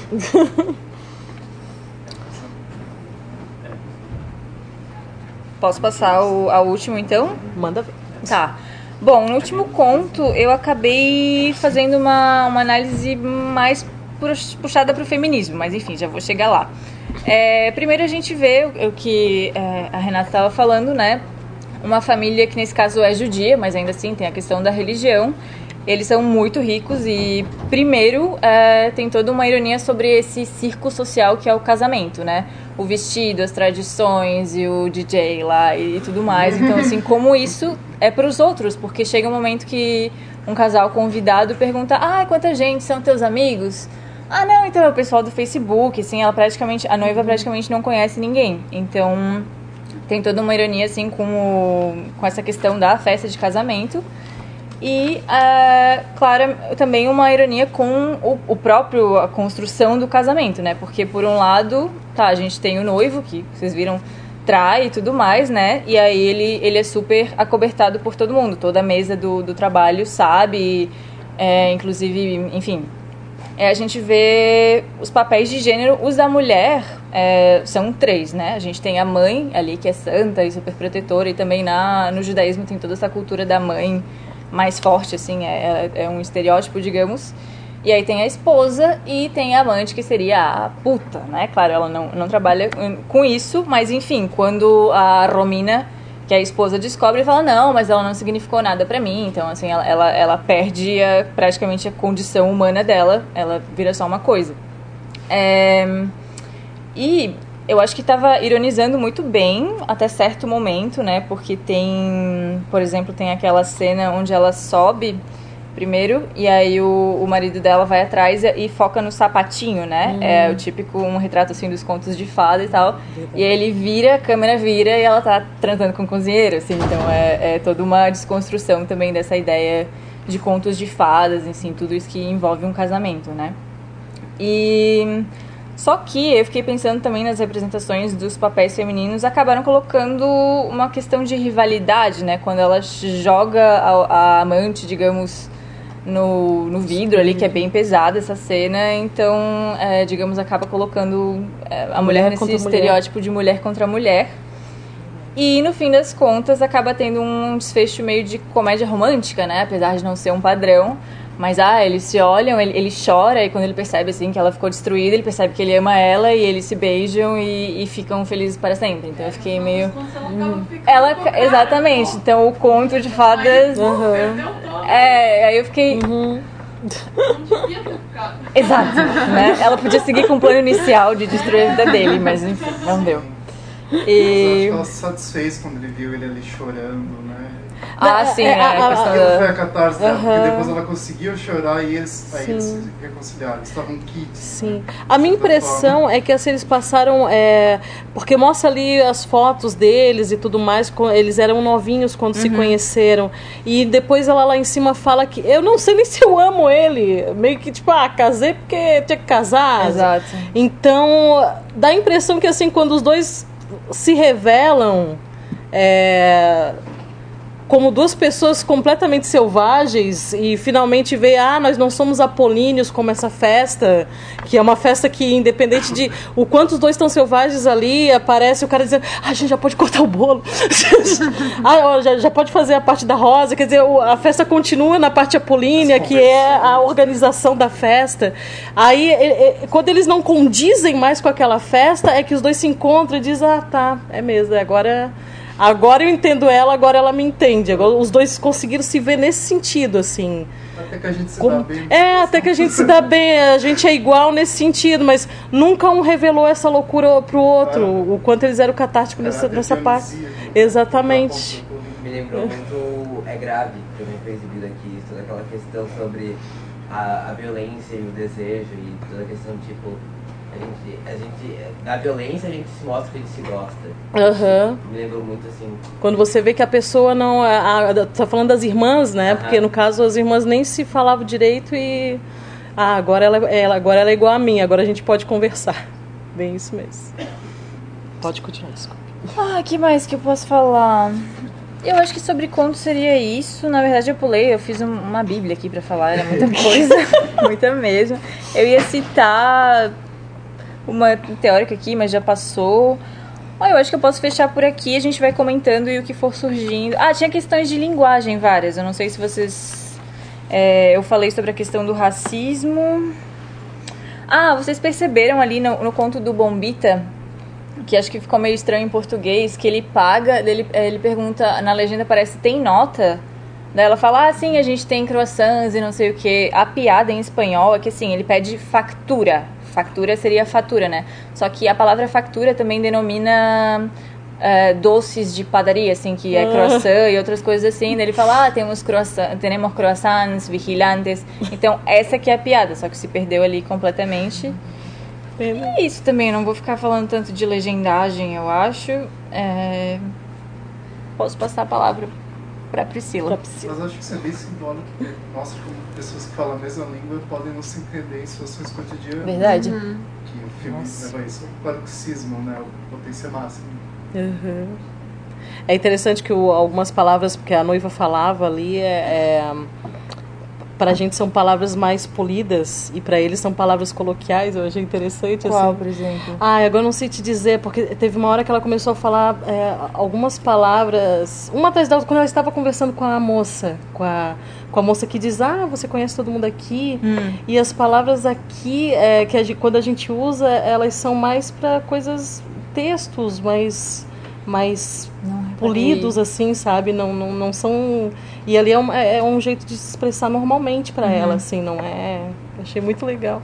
Posso passar o, ao último, então? Manda ver. Tá. Bom, no último conto, eu acabei fazendo uma, uma análise mais puxada para o feminismo, mas enfim, já vou chegar lá. É, primeiro a gente vê o, o que é, a Renata estava falando, né? Uma família que nesse caso é judia, mas ainda assim tem a questão da religião. Eles são muito ricos e, primeiro, é, tem toda uma ironia sobre esse circo social que é o casamento, né? O vestido, as tradições e o D J lá e, e tudo mais. Então, assim, como isso é para os outros, porque chega um momento que um casal convidado pergunta: ah, quanta gente, são teus amigos? Ah, não, então é o pessoal do Facebook, assim, ela praticamente, a noiva praticamente não conhece ninguém. Então, tem toda uma ironia, assim, com, o, com essa questão da festa de casamento. E, uh, claro, também uma ironia com o, o próprio, a construção do casamento, né? Porque, por um lado, tá, a gente tem o noivo, que vocês viram, trai e tudo mais, né? E aí ele, ele é super acobertado por todo mundo. Toda a mesa do, do trabalho sabe, é, inclusive, enfim... É, a gente vê os papéis de gênero. Os da mulher é, são três, né? A gente tem a mãe ali, que é santa e super protetora, e também na, no judaísmo tem toda essa cultura da mãe mais forte, assim, é, é um estereótipo, digamos. E aí tem a esposa e tem a amante, que seria a puta, né? Claro, ela não, não trabalha com isso, mas enfim, quando a Romina, que a esposa, descobre e fala: não, mas ela não significou nada pra mim. Então, assim, ela, ela, ela perde a, praticamente a condição humana dela, ela vira só uma coisa. É, e eu acho que estava ironizando muito bem até certo momento, né? Porque tem, por exemplo, tem aquela cena onde ela sobe primeiro, e aí o, o marido dela vai atrás e, e foca no sapatinho, né? Hum. É o típico, um retrato assim dos contos de fada e tal. E aí ele vira, a câmera vira e ela tá transando com o cozinheiro, assim. Então é, é toda uma desconstrução também dessa ideia de contos de fadas, assim, tudo isso que envolve um casamento, né? E... Só que eu fiquei pensando também nas representações dos papéis femininos, acabaram colocando uma questão de rivalidade, né? Quando ela joga a, a amante, digamos, no, no vidro ali, que é bem pesada essa cena, então, é, digamos, acaba colocando é, a mulher, mulher nesse estereótipo mulher. de mulher contra mulher. E, no fim das contas, acaba tendo um desfecho meio de comédia romântica, né? Apesar de não ser um padrão. Mas, ah, eles se olham, ele, ele chora, e quando ele percebe, assim, que ela ficou destruída, ele percebe que ele ama ela, e eles se beijam e, e ficam felizes para sempre. Então, eu fiquei meio... Hum. Ela, exatamente. Então, o conto de fadas... Uhum. É, aí eu fiquei... Uhum. Exato, né? Ela podia seguir com o plano inicial de destruir a vida dele, mas, enfim, não deu. E... Eu acho que ela se satisfez quando ele viu ele ali chorando, né? Ah, sim, é, a, a, a, questão da... foi a catarse dela, uhum. porque depois ela conseguiu chorar e eles, aí eles se reconciliaram, eles estavam kits. Sim. Né? A minha impressão forma. é que assim, eles passaram, é, porque mostra ali as fotos deles e tudo mais, eles eram novinhos quando uhum. se conheceram, e depois ela lá em cima fala que, eu não sei nem se eu amo ele, meio que tipo, ah, casei porque tinha que casar. Exato. Então, dá a impressão que assim, quando os dois se revelam, é... como duas pessoas completamente selvagens e finalmente vê, ah, nós não somos apolíneos como essa festa, que é uma festa que, independente de o quanto os dois estão selvagens ali, aparece o cara dizendo, ah, a gente já pode cortar o bolo. ah, já, já pode fazer a parte da rosa, quer dizer, a festa continua na parte apolínea, que é a organização da festa. Aí, quando eles não condizem mais com aquela festa, é que os dois se encontram e dizem, ah, tá, é mesmo, agora... Agora eu entendo ela, agora ela me entende. Agora os dois conseguiram se ver nesse sentido, assim. Até que a gente se Como... dá bem. É, até que a gente se dá bem. A gente é igual nesse sentido, mas nunca um revelou essa loucura pro outro. Ah, o quanto eles eram catárticos nessa, nessa parte. Exatamente. Me lembrou muito É Grave, que também foi exibido aqui. Toda aquela questão sobre a, a violência e o desejo e toda a questão, tipo... A gente, a gente, na violência a gente se mostra que a gente se gosta. Aham. Me lembrou muito assim. Quando você vê que a pessoa não... A, a, tá falando das irmãs, né? Aham. Porque no caso as irmãs nem se falavam direito e... Ah, agora ela, ela, agora ela é igual a mim, agora a gente pode conversar. Bem isso mesmo. Pode continuar, desculpa. Ah, que mais que eu posso falar? Eu acho que sobre conto seria isso. Na verdade eu pulei, eu fiz um, uma bíblia aqui pra falar, era muita coisa, muita mesmo. Eu ia citar uma teórica aqui, mas já passou. Ah, eu acho que eu posso fechar por aqui, a gente vai comentando e o que for surgindo. Ah, tinha questões de linguagem várias, eu não sei se vocês... É, eu falei sobre a questão do racismo. Ah, vocês perceberam ali no, no conto do Bombita, que acho que ficou meio estranho em português, que ele paga, ele, ele pergunta, na legenda parece, tem nota? Daí ela fala, ah, sim, a gente tem croissants e não sei o que. A piada em espanhol é que, assim, ele pede factura. Factura seria fatura, né? Só que a palavra factura também denomina uh, doces de padaria, assim, que é croissant e outras coisas assim. Daí ele fala, ah, temos croissant, temos croissants, vigilantes. Então, essa que é a piada, só que se perdeu ali completamente. E é isso também, não vou ficar falando tanto de legendagem, eu acho. É... Posso passar a palavra para Priscila. Pra Priscila. Mas acho que isso é bem simbólico, porque mostra como pessoas que falam a mesma língua podem não se entender em situações cotidianas. Verdade. Uhum. Que o filme Nossa. leva isso ao paroxismo, né? A potência máxima. Uhum. É interessante que o, algumas palavras que a noiva falava ali é... é... Pra gente são palavras mais polidas e pra eles são palavras coloquiais, eu achei interessante. Qual, assim. por exemplo? Ah, agora não sei te dizer, porque teve uma hora que ela começou a falar é, algumas palavras, uma atrás da outra, quando ela estava conversando com a moça, com a, com a moça que diz, ah, você conhece todo mundo aqui, hum. e as palavras aqui, é, que a gente, quando a gente usa, elas são mais pra coisas, textos, mais... mais não, polidos, assim, sabe? Não, não, não são... E ali é um, é um jeito de se expressar normalmente pra uhum. ela, assim, não é... Achei muito legal.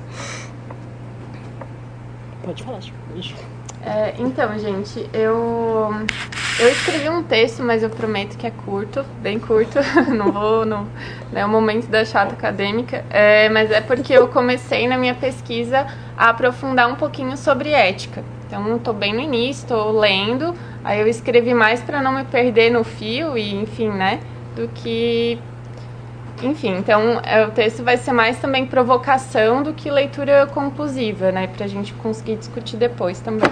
Pode falar, beijo. É, então, gente, eu... Eu escrevi um texto, mas eu prometo que é curto, bem curto. Não vou... Não, não é o momento da chata acadêmica. É, mas é porque eu comecei na minha pesquisa a aprofundar um pouquinho sobre ética. Então, estou bem no início, estou lendo. Aí eu escrevi mais para não me perder no fio e, enfim, né, do que... Enfim, então é, o texto vai ser mais também provocação do que leitura conclusiva, né, pra gente conseguir discutir depois também.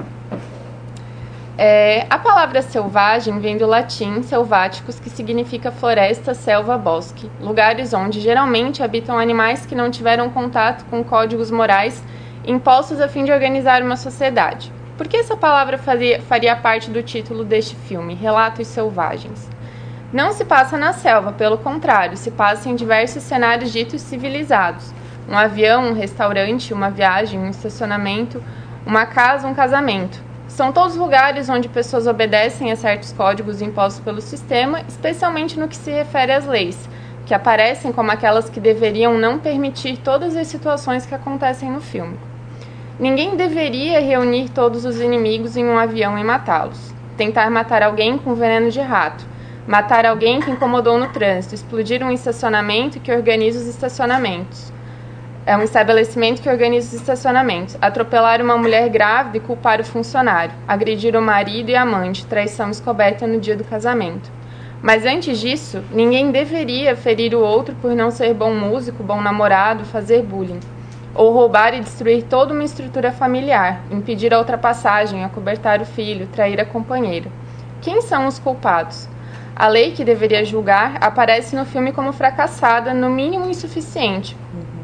É, a palavra selvagem vem do latim selváticos, que significa floresta, selva, bosque. Lugares onde geralmente habitam animais que não tiveram contato com códigos morais impostos a fim de organizar uma sociedade. Por que essa palavra faria, faria parte do título deste filme, Relatos Selvagens? Não se passa na selva, pelo contrário, se passa em diversos cenários ditos civilizados. Um avião, um restaurante, uma viagem, um estacionamento, uma casa, um casamento. São todos lugares onde pessoas obedecem a certos códigos impostos pelo sistema, especialmente no que se refere às leis, que aparecem como aquelas que deveriam não permitir todas as situações que acontecem no filme. Ninguém deveria reunir todos os inimigos em um avião e matá-los. Tentar matar alguém com veneno de rato. Matar alguém que incomodou no trânsito. Explodir um estacionamento que organiza os estacionamentos. É um estabelecimento que organiza os estacionamentos. Atropelar uma mulher grávida e culpar o funcionário. Agredir o marido e a amante. Traição descoberta no dia do casamento. Mas antes disso, ninguém deveria ferir o outro por não ser bom músico, bom namorado, fazer bullying. Ou roubar e destruir toda uma estrutura familiar, impedir a ultrapassagem, acobertar o filho, trair a companheira. Quem são os culpados? A lei que deveria julgar aparece no filme como fracassada, no mínimo insuficiente,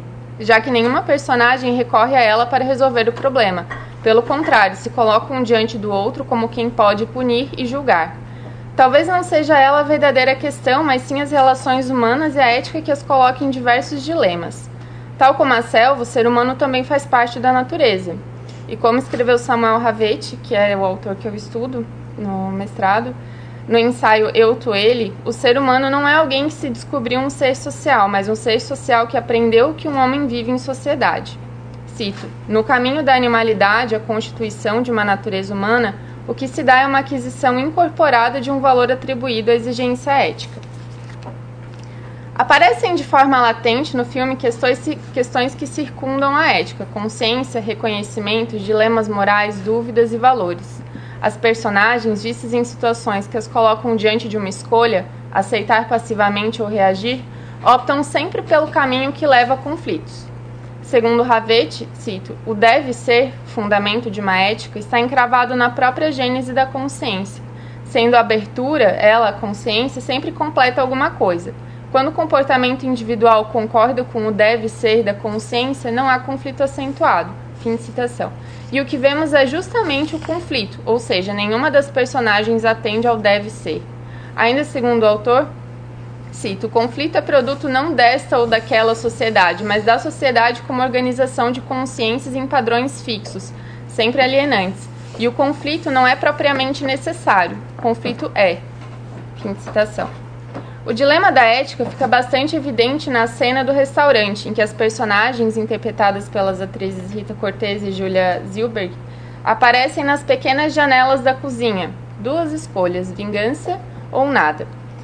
já que nenhuma personagem recorre a ela para resolver o problema. Pelo contrário, se colocam um diante do outro como quem pode punir e julgar. Talvez não seja ela a verdadeira questão, mas sim as relações humanas e a ética que as coloca em diversos dilemas. Tal como a selva, o ser humano também faz parte da natureza. E como escreveu Samuel Havet, que é o autor que eu estudo no mestrado, no ensaio Eu, Tu, Ele, o ser humano não é alguém que se descobriu um ser social, mas um ser social que aprendeu que um homem vive em sociedade. Cito, no caminho da animalidade, a constituição de uma natureza humana, o que se dá é uma aquisição incorporada de um valor atribuído à exigência ética. Aparecem de forma latente no filme questões, questões que circundam a ética, consciência, reconhecimento, dilemas morais, dúvidas e valores. As personagens, vistas em situações que as colocam diante de uma escolha, aceitar passivamente ou reagir, optam sempre pelo caminho que leva a conflitos. Segundo Havet, cito, o deve ser, fundamento de uma ética, está encravado na própria gênese da consciência. Sendo a abertura, ela, a consciência, sempre completa alguma coisa. Quando o comportamento individual concorda com o deve ser da consciência, não há conflito acentuado. Fim de citação. E o que vemos é justamente o conflito, ou seja, nenhuma das personagens atende ao deve ser. Ainda segundo o autor, cito, o conflito é produto não desta ou daquela sociedade, mas da sociedade como organização de consciências em padrões fixos, sempre alienantes. E o conflito não é propriamente necessário, o conflito é. Fim de citação. O dilema da ética fica bastante evidente na cena do restaurante, em que as personagens, interpretadas pelas atrizes Rita Cortez e Julia Zilberg, aparecem nas pequenas janelas da cozinha. Duas escolhas, vingança ou nada.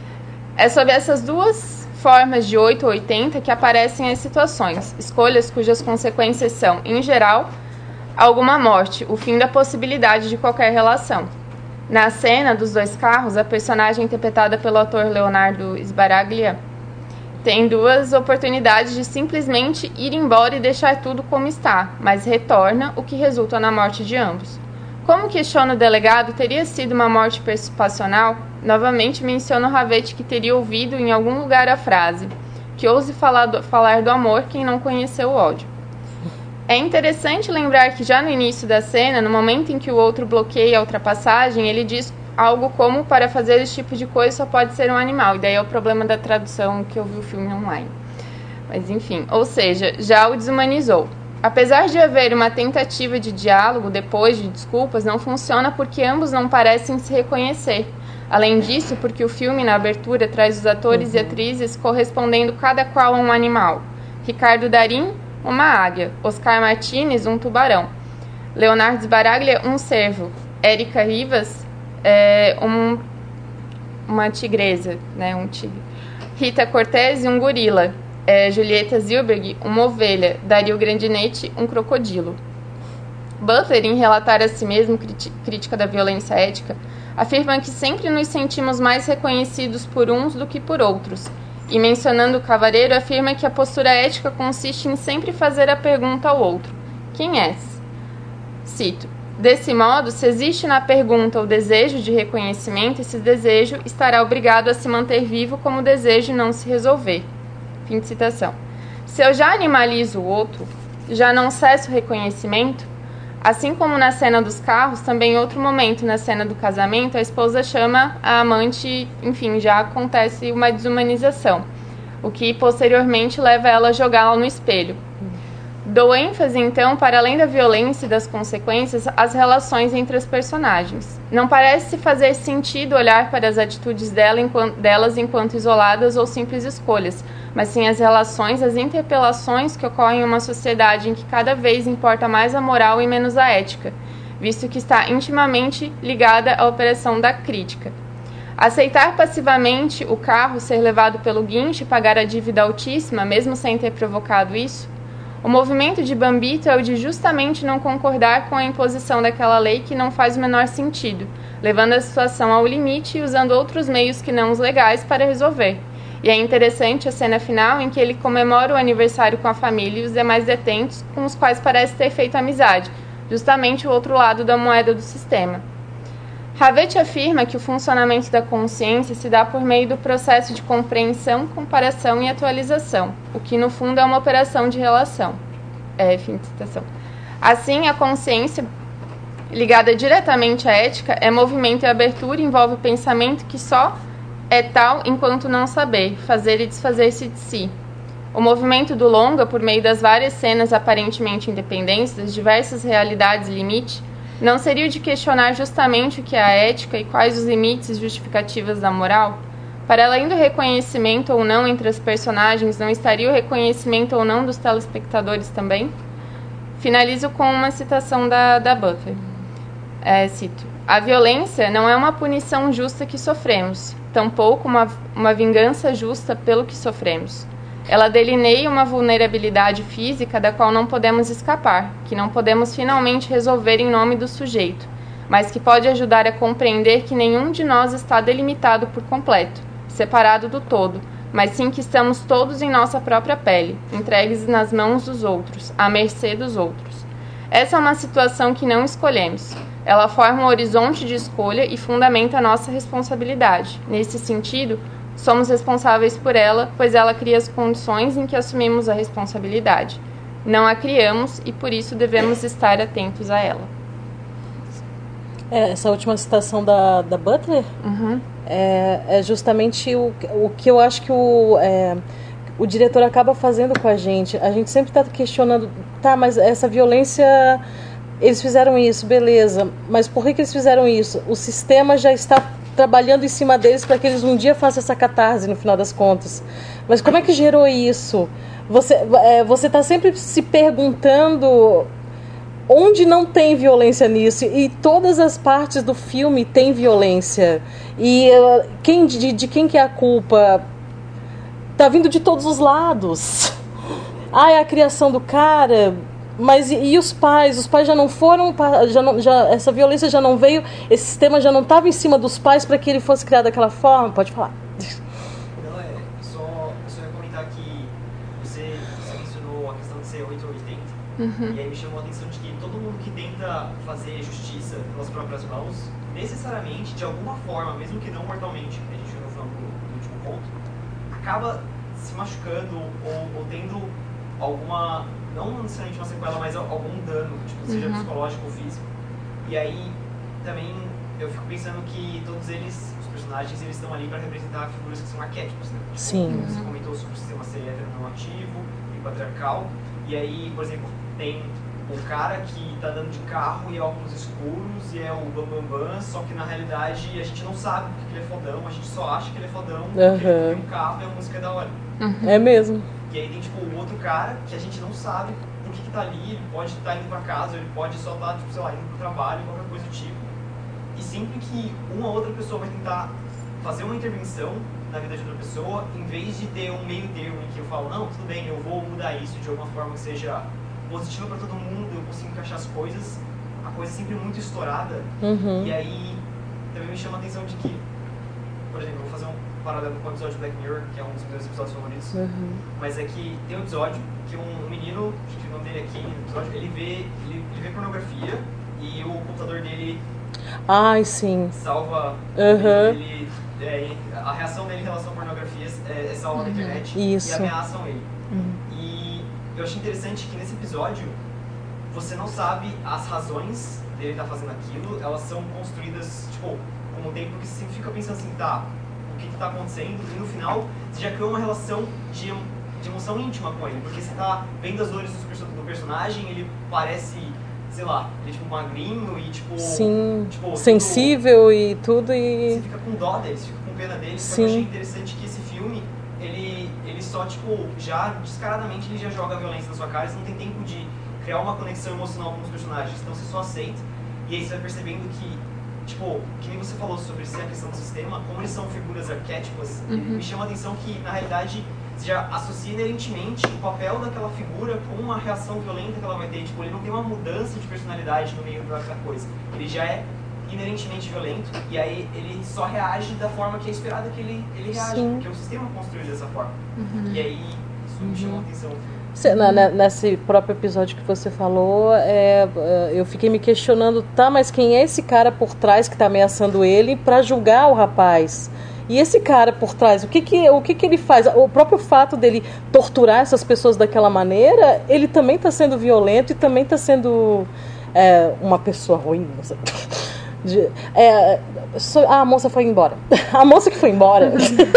É sob essas duas formas de oito ou oitenta que aparecem as situações, escolhas cujas consequências são, em geral, alguma morte, o fim da possibilidade de qualquer relação. Na cena dos dois carros, a personagem interpretada pelo ator Leonardo Sbaraglia tem duas oportunidades de simplesmente ir embora e deixar tudo como está, mas retorna, o que resulta na morte de ambos. Como questiona o delegado, teria sido uma morte passional? Novamente menciona o Havet que teria ouvido em algum lugar a frase que ouse falar do, falar do amor quem não conheceu o ódio. É interessante lembrar que já no início da cena, no momento em que o outro bloqueia a ultrapassagem, ele diz algo como para fazer esse tipo de coisa só pode ser um animal. E daí é o problema da tradução que eu vi o filme online. Mas enfim, ou seja, já o desumanizou. Apesar de haver uma tentativa de diálogo depois de desculpas, não funciona porque ambos não parecem se reconhecer. Além disso, porque o filme, na abertura, traz os atores uhum. e atrizes correspondendo cada qual a um animal. Ricardo Darín, uma águia. Oscar Martínez, um tubarão. Leonardo Sbaraglia, um cervo. Érica Rivas, é, um, uma tigresa, né, um tigre. Rita Cortez, um gorila. É, Julieta Zilberg, uma ovelha. Dario Grandinetti, um crocodilo. Butler, em relatar a si mesmo crítica da violência ética, afirma que sempre nos sentimos mais reconhecidos por uns do que por outros. E mencionando o Cavareiro, afirma que a postura ética consiste em sempre fazer a pergunta ao outro: quem és? Cito, desse modo, se existe na pergunta o desejo de reconhecimento, esse desejo estará obrigado a se manter vivo como desejo e não se resolver. Fim de citação. Se eu já animalizo o outro, já não cesso o reconhecimento? Assim como na cena dos carros, também em outro momento na cena do casamento, a esposa chama a amante, enfim, já acontece uma desumanização, o que posteriormente leva ela a jogá-la no espelho. Dou ênfase, então, para além da violência e das consequências, às relações entre as personagens. Não parece fazer sentido olhar para as atitudes dela enquanto, delas enquanto isoladas ou simples escolhas, mas sim as relações, as interpelações que ocorrem em uma sociedade em que cada vez importa mais a moral e menos a ética, visto que está intimamente ligada à operação da crítica. Aceitar passivamente o carro ser levado pelo guincho e pagar a dívida altíssima, mesmo sem ter provocado isso? O movimento de Bambito é o de justamente não concordar com a imposição daquela lei que não faz o menor sentido, levando a situação ao limite e usando outros meios que não os legais para resolver. E é interessante a cena final em que ele comemora o aniversário com a família e os demais detentos, com os quais parece ter feito amizade, justamente o outro lado da moeda do sistema. Havet afirma que o funcionamento da consciência se dá por meio do processo de compreensão, comparação e atualização, o que no fundo é uma operação de relação. É, fim de citação. Assim, a consciência, ligada diretamente à ética, é movimento e abertura e envolve pensamento que só é tal enquanto não saber, fazer e desfazer-se de si. O movimento do longa, por meio das várias cenas aparentemente independentes, das diversas realidades e limites, não seria o de questionar justamente o que é a ética e quais os limites e justificativas da moral? Para além do reconhecimento ou não entre as personagens, não estaria o reconhecimento ou não dos telespectadores também? Finalizo com uma citação da, da Butler. É, cito, a violência não é uma punição justa que sofremos. tampouco uma, uma vingança justa pelo que sofremos. Ela delineia uma vulnerabilidade física da qual não podemos escapar, que não podemos finalmente resolver em nome do sujeito, mas que pode ajudar a compreender que nenhum de nós está delimitado por completo, separado do todo, mas sim que estamos todos em nossa própria pele, entregues nas mãos dos outros, à mercê dos outros. Essa é uma situação que não escolhemos. Ela forma um horizonte de escolha e fundamenta a nossa responsabilidade. Nesse sentido, somos responsáveis por ela, pois ela cria as condições em que assumimos a responsabilidade. Não a criamos e por isso devemos estar atentos a ela. É, essa última citação da, da Butler Uhum. é, é justamente o, o que eu acho que o, é, o diretor acaba fazendo com a gente. A gente sempre está questionando, tá, mas essa violência, eles fizeram isso, beleza, mas por que, que eles fizeram isso? O sistema já está trabalhando em cima deles para que eles um dia façam essa catarse no final das contas. Mas como é que gerou isso? Você é, você está sempre se perguntando onde não tem violência nisso, e todas as partes do filme tem violência. E uh, quem, de, de quem que é a culpa? Tá vindo de todos os lados. Ah, é a criação do cara, mas e, e os pais? Os pais já não foram, já não, já, essa violência já não veio, esse sistema já não estava em cima dos pais para que ele fosse criado daquela forma? Pode falar. Não, é, só, só ia comentar que você, você mencionou a questão de ser oito ou oitenta, Uhum. e aí me chamou a atenção de que todo mundo que tenta fazer justiça pelas próprias mãos, necessariamente, de alguma forma, mesmo que não mortalmente, que a gente não falando do último ponto, acaba se machucando ou, ou tendo alguma, não necessariamente uma sequela, mas algum dano, tipo, seja Uhum. psicológico ou físico. E aí também eu fico pensando que todos eles, os personagens, eles estão ali para representar figuras que são arquétipos, né? Tipo, Sim. Você comentou sobre o sistema ser heteronormativo e patriarcal, e aí, por exemplo, tem um cara que tá andando de carro e é óculos escuros e é o Bambambam, Bam Bam, só que na realidade a gente não sabe porque ele é fodão, a gente só acha que ele é fodão porque Uhum. ele tem um carro e a música é da hora. Uhum. É mesmo. E aí tem tipo o outro cara que a gente não sabe por que, que tá ali, ele pode estar indo pra casa, ele pode só estar, tipo, sei lá, indo pro trabalho, qualquer coisa do tipo. E sempre que uma outra pessoa vai tentar fazer uma intervenção na vida de outra pessoa, em vez de ter um meio termo em que eu falo, não, tudo bem, eu vou mudar isso de alguma forma que seja positiva pra todo mundo, eu consigo encaixar as coisas, a coisa é sempre muito estourada. Uhum. E aí também me chama a atenção de que, por exemplo, eu vou fazer um paralelo com o episódio de Black Mirror, que é um dos meus episódios favoritos, Uhum. mas é que tem um episódio que um menino, acho que o nome dele aqui no episódio, ele vê, ele, ele vê pornografia e o computador dele Ai, sim. salva Uhum. ele, é, a reação dele em relação à pornografia é, é salva na internet Isso. e ameaçam ele. Uhum. E eu achei interessante que nesse episódio você não sabe as razões dele estar fazendo aquilo, elas são construídas, tipo, com o tempo que você sempre fica pensando assim, tá, o que que tá acontecendo? E no final você já criou uma relação de, de emoção íntima com ele, porque você tá vendo as dores do, perso- do personagem, ele parece, sei lá, ele é tipo magrinho e tipo... Sim. tipo, Sensível e tudo tudo, e... você fica com dó dele, você fica com pena dele, só que eu Sim. achei interessante que esse filme, ele, ele só, tipo, já, descaradamente, ele já joga a violência na sua cara, você não tem tempo de criar uma conexão emocional com os personagens, então você só aceita, e aí você vai percebendo que, tipo, que nem você falou sobre ser a questão do sistema, como eles são figuras arquétipas, Uhum. me chama a atenção que, na realidade, você já associa inerentemente o papel daquela figura com uma reação violenta que ela vai ter, tipo, ele não tem uma mudança de personalidade no meio da da coisa, ele já é inerentemente violento, e aí ele só reage da forma que é esperada que ele, ele reage, Sim. porque o sistema construiu dessa forma. Uhum. E aí, isso me chamou a atenção. Cê- na- na- Nesse próprio episódio que você falou, é, é, eu fiquei me questionando, tá, mas quem é esse cara por trás que tá ameaçando ele pra julgar o rapaz? E esse cara por trás, o que que, o que que ele faz? O próprio fato dele torturar essas pessoas daquela maneira, ele também tá sendo violento e também tá sendo é, uma pessoa ruim, não sei. De- é, so- ah, a moça foi embora. A moça que foi embora.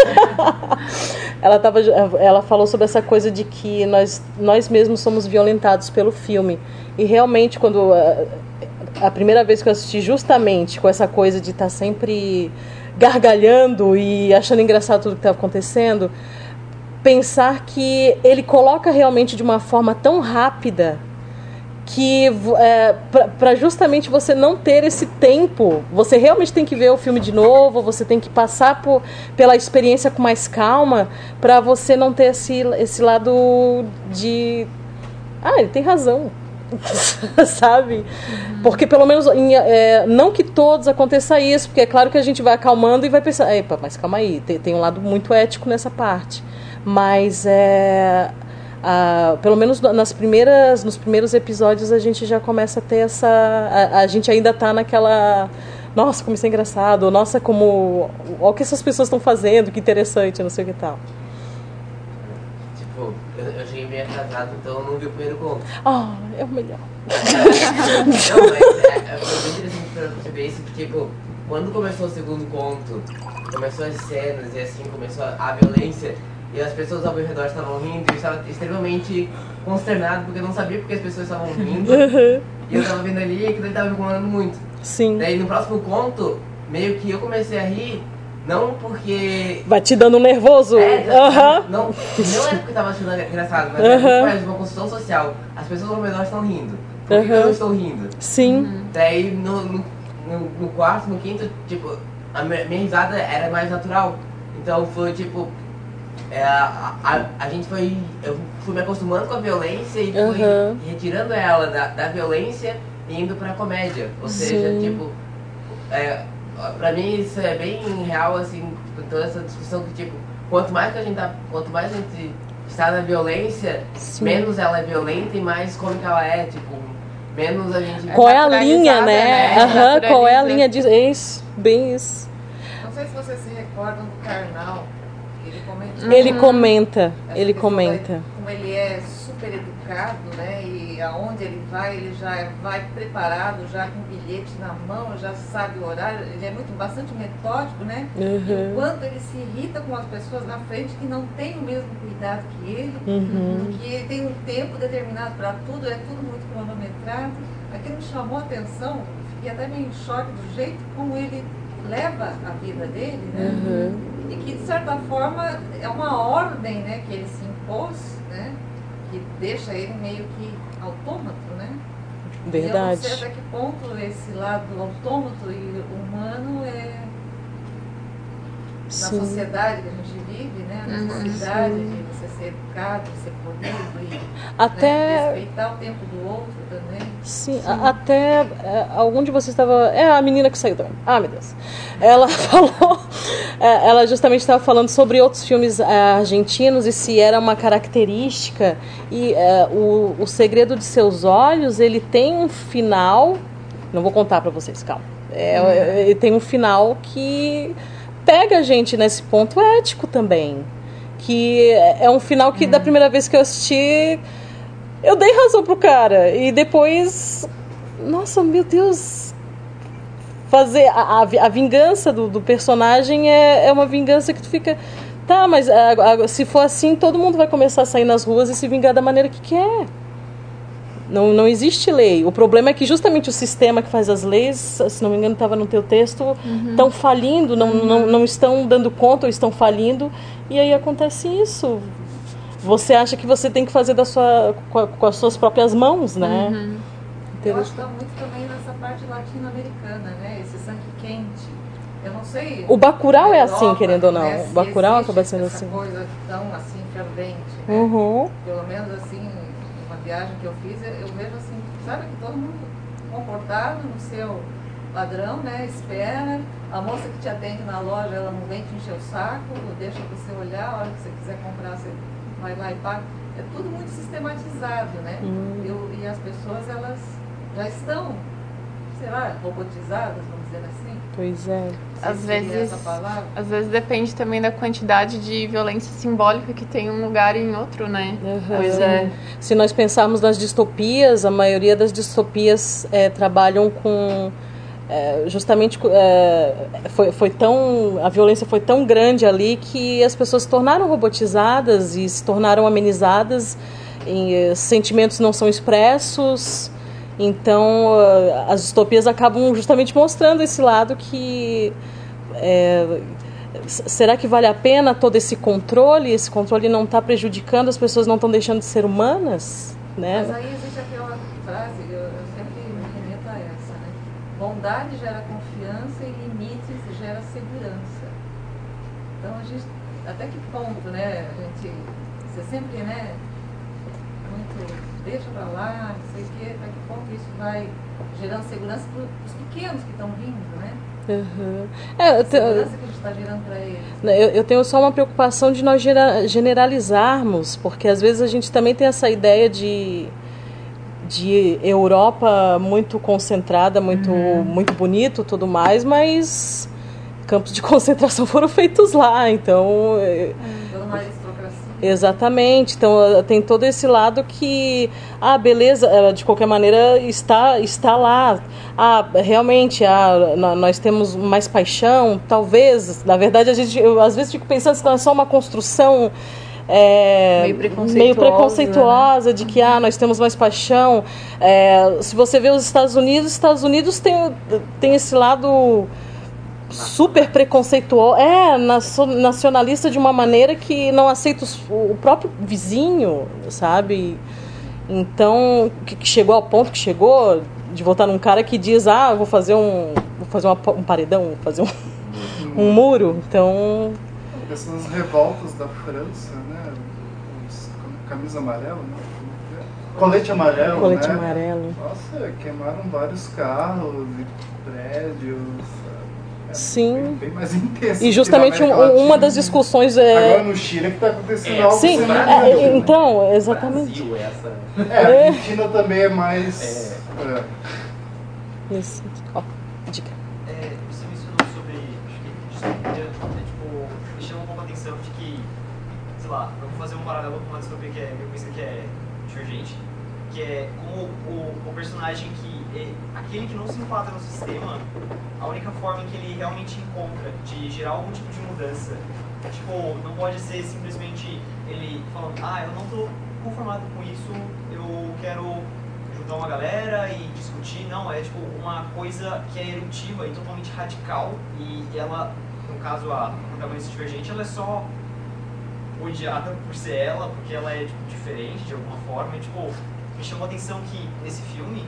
ela, tava, ela falou sobre essa coisa de que nós, nós mesmos somos violentados pelo filme. E realmente, quando a, a primeira vez que eu assisti, justamente com essa coisa de estar sempre gargalhando e achando engraçado tudo que estava acontecendo, pensar que ele coloca realmente de uma forma tão rápida que é, para justamente você não ter esse tempo, você realmente tem que ver o filme de novo, você tem que passar por, pela experiência com mais calma, para você não ter esse, esse lado de... Ah, ele tem razão. Sabe? Uhum. Porque pelo menos em, é, não que todos aconteça isso, porque é claro que a gente vai acalmando e vai pensar, epa, mas calma aí, tem, tem um lado muito ético nessa parte, mas é, a, pelo menos nas primeiras, nos primeiros episódios a gente já começa a ter essa, a, a gente ainda tá naquela, nossa, como isso é engraçado, nossa, como, olha o que essas pessoas estão fazendo, que interessante, não sei o que tal. Eu, eu cheguei meio atrasado, então eu não vi o primeiro conto. Ah, oh, é o melhor. Não, mas é, é, foi bem interessante pra perceber isso, porque, tipo, quando começou o segundo conto, começou as cenas e assim, começou a, a violência, e as pessoas ao meu redor estavam rindo, e eu estava extremamente consternado, porque eu não sabia porque as pessoas estavam rindo, uhum. E eu estava vendo ali e aquilo estava me incomodando muito. Sim. Daí no próximo conto, meio que eu comecei a rir, não porque... Vai te dando nervoso. É, uhum. não, não é porque tava achando engraçado, mas uhum. é mais uma construção social. As pessoas ao redor estão rindo. Por que uhum. eu não estou rindo? Sim. Uhum. Daí no, no, no quarto, no quinto, tipo, a minha, minha risada era mais natural. Então foi tipo... É, a, a, a gente foi... Eu fui me acostumando com a violência e fui uhum. retirando ela da, da violência e indo pra comédia. Ou Sim. seja, tipo... É, pra mim isso é bem real, assim, toda essa discussão que, tipo, quanto mais que a gente tá, quanto mais a gente está na violência, Sim. menos ela é violenta e mais cômica ela é, tipo, menos a gente... Qual é a linha, né? né? Uhum, qual é a linha de... Isso, bem isso. Não sei se vocês se recordam do Karnal, ele comenta... Ele comenta, ele comenta. Como ele é super educado, né, e aonde ele vai, ele já vai preparado, já com bilhete na mão, já sabe o horário, ele é muito, bastante metódico, né? Uhum. Enquanto ele se irrita com as pessoas na frente que não tem o mesmo cuidado que ele, uhum. que ele tem um tempo determinado para tudo, é tudo muito cronometrado. Aquilo me chamou a atenção, fiquei até meio em choque do jeito como ele leva a vida dele, né? Uhum. E que, de certa forma, é uma ordem, né, que ele se impôs, né? Que deixa ele meio que autômato, né? Verdade. Eu não sei até que ponto esse lado autômato e humano é Sim. na sociedade que a gente vive, né? Na necessidade uhum. de você ser educado, de ser polido e até... né, respeitar o tempo do outro também. Sim, Sim. A, até é, algum de vocês estava... É a menina que saiu também. Ah, meu Deus. Ela falou... É, ela justamente estava falando sobre outros filmes é, argentinos e se era uma característica. E é, o, o Segredo de Seus Olhos, ele tem um final... Não vou contar para vocês, calma. É, uhum. Ele tem um final que... pega a gente nesse ponto ético também, que é um final que hum. da primeira vez que eu assisti eu dei razão pro cara e depois, nossa, meu Deus, fazer a, a, a vingança do, do personagem é, é uma vingança que tu fica, tá, mas a, a, se for assim todo mundo vai começar a sair nas ruas e se vingar da maneira que quer. Não, não existe lei. O problema é que justamente o sistema que faz as leis, se não me engano estava no teu texto, estão uhum. falindo, não, uhum. não, não estão dando conta ou estão falindo, e aí acontece isso. Você acha que você tem que fazer da sua, com, a, com as suas próprias mãos, né? Uhum. Eu acho que está muito também nessa parte latino-americana, né? Esse sangue quente. Eu não sei... O Bacurau é assim, Europa, querendo ou não. Né? O Bacurau acaba sendo essa assim. Coisa tão assim, fervente, né? Uhum. Pelo menos assim... viagem que eu fiz, eu vejo assim, sabe, que todo mundo comportado no seu padrão, né, espera, a moça que te atende na loja, ela não vem te encher o saco, deixa você olhar, a hora que você quiser comprar, você vai lá e paga, é tudo muito sistematizado, né, hum. eu, e as pessoas, elas já estão, sei lá, robotizadas, vamos dizer assim. Pois é. Às vezes, às vezes depende também da quantidade de violência simbólica que tem em um lugar e em outro, né? Uhum. Pois é. Se nós pensarmos nas distopias, a maioria das distopias é, trabalham com... É, justamente é, foi, foi tão, a violência foi tão grande ali que as pessoas se tornaram robotizadas e se tornaram amenizadas, e, sentimentos não são expressos. Então, as distopias acabam justamente mostrando esse lado que... É, será que vale a pena todo esse controle? Esse controle não está prejudicando, as pessoas não estão deixando de ser humanas? Né? Mas aí existe aquela frase bondade gera confiança e limites gera segurança. Então a gente, até que ponto, né, a gente, você sempre, né, muito, deixa pra lá, não sei o quê, até que ponto isso vai gerando segurança para os pequenos que estão vindo, né? Uhum. É, eu, te, segurança que a gente está gerando para eles. Eu, eu tenho só uma preocupação de nós generalizarmos, porque às vezes a gente também tem essa ideia de, de Europa muito concentrada, muito, uhum. muito bonito, tudo mais, mas campos de concentração foram feitos lá, então... Toda uma aristocracia. Exatamente, então tem todo esse lado que, ah, beleza, ela de qualquer maneira está, está lá, ah, realmente, ah, nós temos mais paixão, talvez, na verdade a gente, eu às vezes fico pensando se não é só uma construção é, meio preconceituosa, meio preconceituosa, né? De que, ah, nós temos mais paixão, é, se você vê os Estados Unidos, os Estados Unidos tem, tem esse lado... super preconceituoso, é, nacionalista de uma maneira que não aceita os, o próprio vizinho, sabe? Então, que, que chegou ao ponto que chegou de votar num cara que diz, ah, eu vou fazer um, vou fazer uma, um paredão, vou fazer um, um muro, então... Essas revoltas da França, né? Os, camisa amarela, né? Colete amarelo, Colete né? amarelo. Nossa, queimaram vários carros e prédios... É Sim. Bem mais intenso. E justamente um, uma das discussões é... Agora no Chile é que está acontecendo é, algo sim, semelhante. É, então, exatamente. Brasil, essa... É, a Argentina também é mais... É. É. Isso. Ó, dica. É, você mencionou sobre... Acho que distopia, é, tipo, me chama um pouco a atenção de que, sei lá, eu vou fazer um paralelo com uma distopia que é meio conhecida, que é Divergente, que é como o, o personagem que é aquele que não se enquadra no sistema, a única forma que ele realmente encontra de gerar algum tipo de mudança, tipo, não pode ser simplesmente ele falando, ah, eu não tô conformado com isso, eu quero juntar uma galera e discutir, não, é tipo uma coisa que é eruptiva e totalmente radical, e ela, no caso a protagonista Divergente, ela é só odiada por ser ela, porque ela é tipo, diferente de alguma forma, e tipo, me chamou a atenção que nesse filme,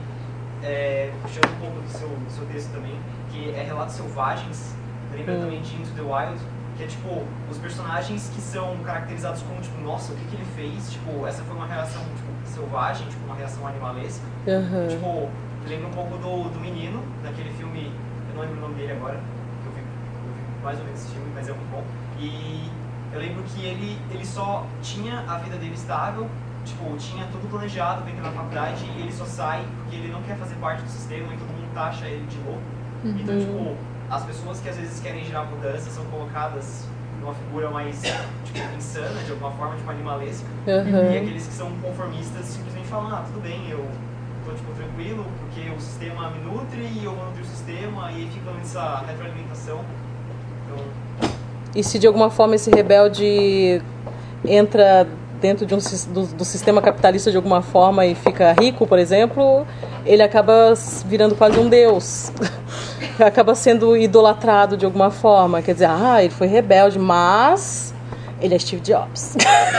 é, puxando um pouco do seu, do seu texto também, que é Relatos Selvagens, lembra hum. também de Into the Wild, que é tipo, os personagens que são caracterizados como tipo, nossa, o que, que ele fez? Tipo, essa foi uma reação tipo, selvagem, tipo, uma reação animalesca. Uhum. Tipo, lembra um pouco do, do menino, daquele filme, eu não lembro o nome dele agora, que eu vi, eu vi mais ou menos esse filme, mas é muito bom. E eu lembro que ele, ele só tinha a vida dele estável, tipo, tinha tudo planejado para entrar na faculdade e ele só sai porque ele não quer fazer parte do sistema e todo mundo taxa ele de louco. Uhum. Então, tipo, as pessoas que às vezes querem gerar mudanças são colocadas numa figura mais, tipo, insana, de alguma forma, tipo, animalesca. Uhum. E aqueles que são conformistas simplesmente falam, ah, tudo bem, eu tô, tipo, tranquilo, porque o sistema me nutre e eu vou nutrir o sistema, e fica nessa retroalimentação. Então... E se de alguma forma esse rebelde entra dentro de um, do, do sistema capitalista de alguma forma e fica rico, por exemplo, ele acaba virando quase um deus. Acaba sendo idolatrado de alguma forma. Quer dizer, ah, ele foi rebelde, mas ele é Steve Jobs.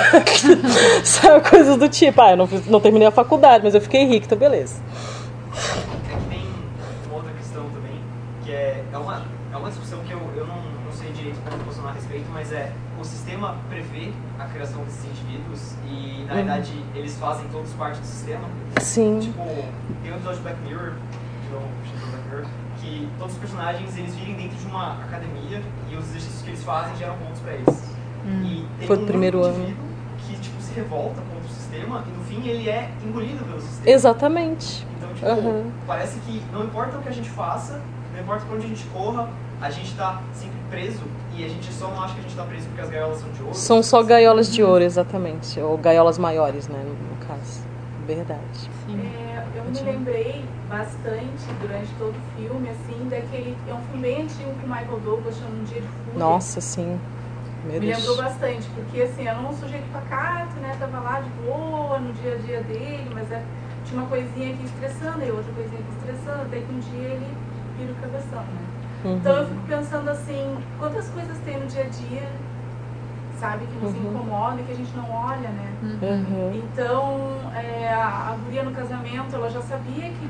Sabe, coisas do tipo, ah, eu não, não terminei a faculdade, mas eu fiquei rico, então beleza. É que tem uma outra questão também, que é, é, uma, é uma discussão que eu, eu não, não sei direito como posicionar a respeito, mas é, o sistema prevê a criação desses indivíduos e, na uhum. verdade, eles fazem todos parte do sistema. Sim. Tipo, tem um episódio de Black Mirror, de novo, Black Mirror, que todos os personagens, eles vivem dentro de uma academia e os exercícios que eles fazem geram pontos pra eles. Hum. E tem Foi um o primeiro ano indivíduo que, tipo, se revolta contra o sistema e, no fim, ele é engolido pelo sistema. Exatamente. Então, tipo, uhum. parece que não importa o que a gente faça, não importa pra onde a gente corra, a gente tá sempre preso e a gente só não acha que a gente tá preso porque as gaiolas são de ouro. São só gaiolas de ouro, exatamente. Ou gaiolas maiores, né, no, no caso. Verdade. É, eu me lembrei bastante durante todo o filme, assim, daquele... É um filme bem antigo com o Michael Douglas, chama Um Dia de Fúria. Nossa, sim. Meu me Deus. lembrou bastante, porque assim, era um sujeito pacato, né? Tava lá de boa no dia a dia dele, mas é, tinha uma coisinha aqui estressando e outra coisinha aqui estressando, até que um dia ele vira o cabeção, né? Uhum. Então eu fico pensando assim, quantas coisas tem no dia a dia, sabe, que nos uhum. incomodam e que a gente não olha, né? Uhum. Então, é, a, a guria no casamento, ela já sabia que, que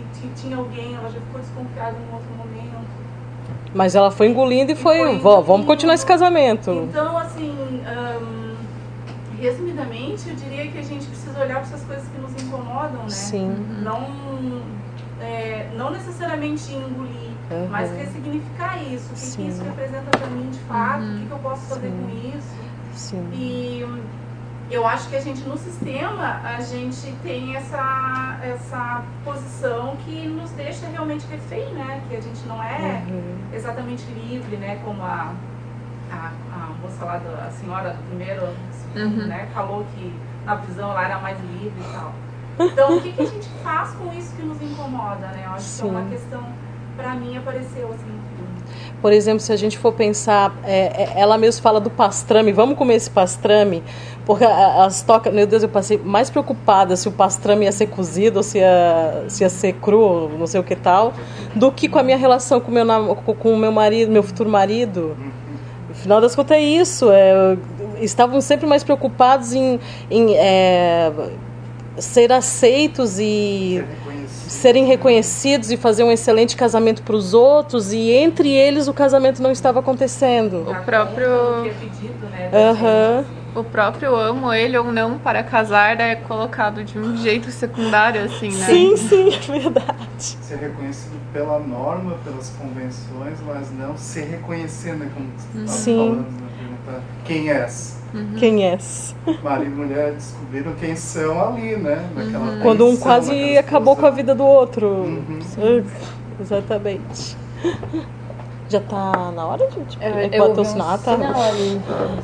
t- tinha alguém, ela já ficou desconfiada num outro momento. Mas ela foi engolindo e foi, foi "Vó, vamos engolindo. continuar esse casamento. Então, assim, hum, resumidamente, eu diria que a gente precisa olhar para essas coisas que nos incomodam, né? Sim. Não, é, não necessariamente engolir, Uhum. mas ressignificar isso. O que, Sim. que isso representa para mim de fato, o que, que eu posso fazer Sim. com isso. Sim. E eu acho que a gente, no sistema, a gente tem essa, essa posição que nos deixa realmente refém, né? Que a gente não é Uhum. exatamente livre, né? Como a, a, a moça lá, do, a senhora do primeiro filme, Uhum. né? Falou que na prisão ela era mais livre e tal. Então, o que, que a gente faz com isso que nos incomoda, né? Eu acho Sim. que é uma questão, pra mim, apareceu assim no filme. Por exemplo, se a gente for pensar, é, é, ela mesmo fala do pastrame, vamos comer esse pastrame, porque a- as tocas, meu Deus, eu passei mais preocupada se o pastrame ia ser cozido ou se ia, se ia ser cru, não sei o que tal, do que com a minha relação com o meu, nam- com com o meu marido, meu futuro marido. No final das contas é isso, é, estavam sempre mais preocupados em, em é, ser aceitos e serem reconhecidos e fazer um excelente casamento para os outros, e entre eles o casamento não estava acontecendo. O próprio... Que é pedido, né? Aham. O próprio amo ele ou não para casar é colocado de um jeito secundário, assim, né? Sim, sim, é verdade. Ser reconhecido pela norma, pelas convenções, mas não se reconhecer, né? Como você estava Sim. falando na pergunta, quem és? Quem és? Marido e mulher descobriram quem são ali, né? Naquela Quando um tensão, quase naquela acabou explosão. com a vida do outro. Uhum. Ah, exatamente. Já tá na hora, gente? Eu- Enquanto eu ouvi eu um sinal, ah, tá. sinal ali.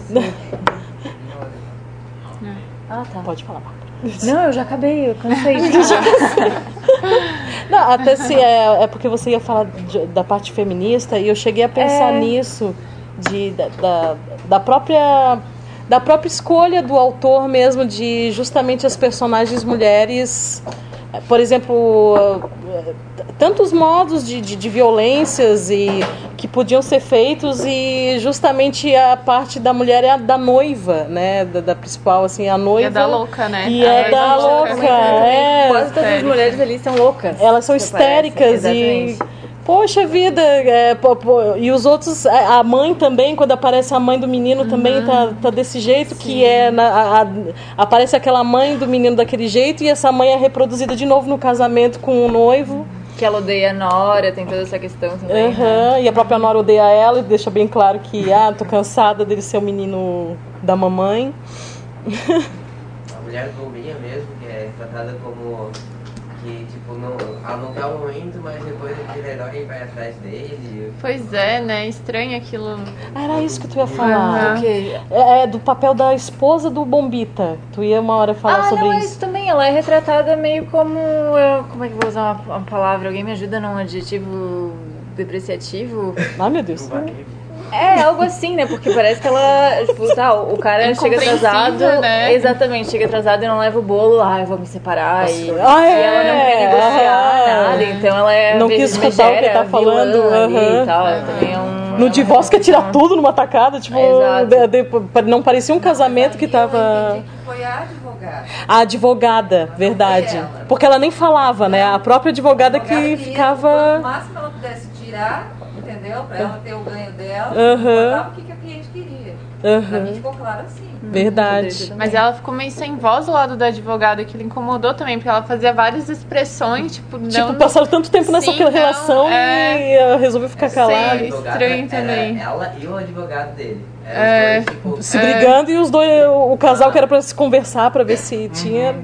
Ah, tá. Pode falar. Não, eu já acabei, eu cansei de Não, até se é, é porque você ia falar de- da parte feminista e eu cheguei a pensar É. nisso, de, da, da, da própria da própria escolha do autor mesmo, de justamente as personagens mulheres, por exemplo, tantos modos de, de, de violências e que podiam ser feitos, e justamente a parte da mulher é a da noiva, né, da, da principal, assim, a noiva. E é da louca, né? E é Ela da existe louca, também. é. Quase todas as mulheres ali são loucas. Elas são que aparecem, histéricas e... exatamente. Poxa vida, é, pô, pô, e os outros, a a mãe também, quando aparece a mãe do menino, também tá, tá desse jeito, que é, na, a- a- aparece aquela mãe do menino daquele jeito, e essa mãe é reproduzida de novo no casamento com o noivo. Que ela odeia a Nora, tem toda essa questão também. né? Aham, e a própria Nora odeia ela e deixa bem claro que, ah, tô cansada dele ser o menino da mamãe. A mulher bombinha mesmo, que é tratada como que, tipo, não, ela não quer o momento, mas depois aquele herói vai atrás dele. Pois é, né? Estranho aquilo. Ah, era isso que tu ia falar. Aham. O quê? É, é do papel da esposa do Bombita. Tu ia uma hora falar Ah, sobre não, é isso. isso também. Ela é retratada meio como... eu- como é que eu vou usar uma, uma palavra? Alguém me ajuda num adjetivo depreciativo? Ai, meu Deus. É, algo assim, né? Porque parece que ela, tipo, tá, o cara chega atrasado, né? exatamente, chega atrasado e não leva o bolo, ah, eu vou me separar, e, Ah, e é, ela não quer negociar aham. nada, então ela é Não ve- quis escutar o que megera, tá falando, vilã ali aham. e tal, também é um... No divórcio quer tirar tudo numa tacada, tipo, Exato. de- de- não parecia um casamento que Eu tava... entendi que foi a advogada. A advogada, verdade. ela. Porque ela nem falava, né? A própria advogada que queria, ficava... Quanto máximo ela pudesse tirar, entendeu? Pra ela ter o ganho dela, Aham. botava o que, que a cliente queria. Pra Aham. mim ficou claro assim. Verdade. Mas ela ficou meio sem voz do lado da advogada, que lhe incomodou também, porque ela fazia várias expressões, tipo, não... Tipo, passaram tanto tempo nessa Sim, não, relação é. e ela resolveu ficar calada. Sim. Estranho também. Era ela e o advogado dele. Eram É. os dois, tipo, Se brigando, e os dois, o casal que era pra se conversar, pra ver se tinha...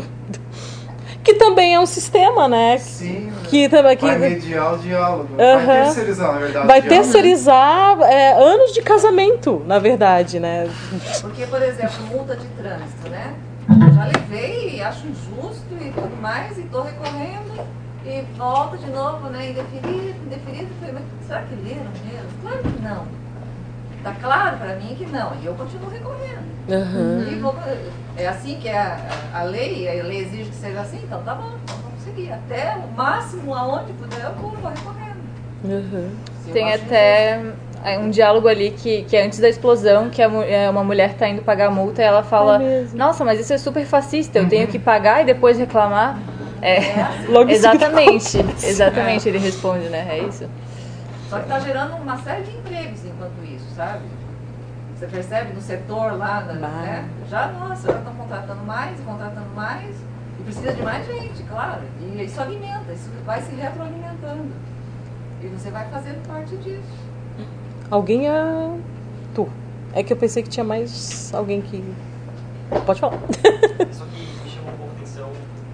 Que também é um sistema, né? Sim, Que também... Que... vai mediar o diálogo. Aham. Vai terceirizar, na verdade. Vai o diálogo. terceirizar é, anos de casamento, na verdade, né? Porque, por exemplo, multa de trânsito, né? Eu já levei, acho injusto e tudo mais, e tô recorrendo e volta de novo, né? Indeferido, indeferido. Falei, mas será que leram mesmo? Claro que não. Tá claro pra mim que não. E eu continuo recorrendo. Uhum. E vou- é assim que é a, a, a lei, a lei exige que seja assim, então tá bom, então vamos seguir. Até o máximo aonde puder, eu vou, vou recorrendo. Uhum. Se eu Tem acho até um diálogo ali que, que é antes da explosão, que a mu- é, uma mulher tá indo pagar a multa e ela fala, É mesmo. nossa, mas isso é super fascista, eu tenho que pagar e depois reclamar. É, Logo em seguida exatamente, acontece. exatamente, ele responde, né? É isso. Só que está gerando uma série de empregos enquanto isso, sabe? Você percebe no setor lá, né? Já, nossa, já estão contratando mais, contratando mais, e precisa de mais gente, claro. E isso alimenta, isso vai se retroalimentando. E você vai fazendo parte disso. Alguém é tu. É que eu pensei que tinha mais alguém que... Pode falar. Só que me chamou um pouco a atenção,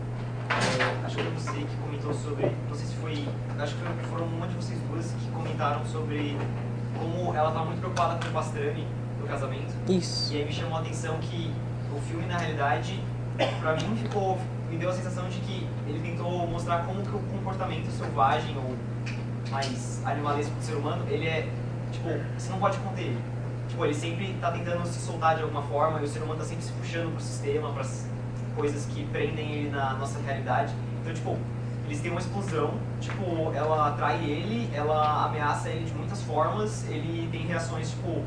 é, acho que foi você que comentou sobre, não sei se foi, acho que foram uma de vocês duas que comentaram sobre como ela tá muito preocupada com o Pastrami no casamento. Isso. E aí me chamou a atenção que o filme, na realidade, pra mim ficou, me deu a sensação de que ele tentou mostrar como que o comportamento selvagem ou mais animalesco do ser humano, ele é, tipo, você não pode conter ele. Tipo, ele sempre tá tentando se soltar de alguma forma e o ser humano tá sempre se puxando pro sistema, pras coisas que prendem ele na nossa realidade. Então, tipo, eles têm uma explosão, tipo, ela atrai ele, ela ameaça ele de muitas formas, ele tem reações, tipo,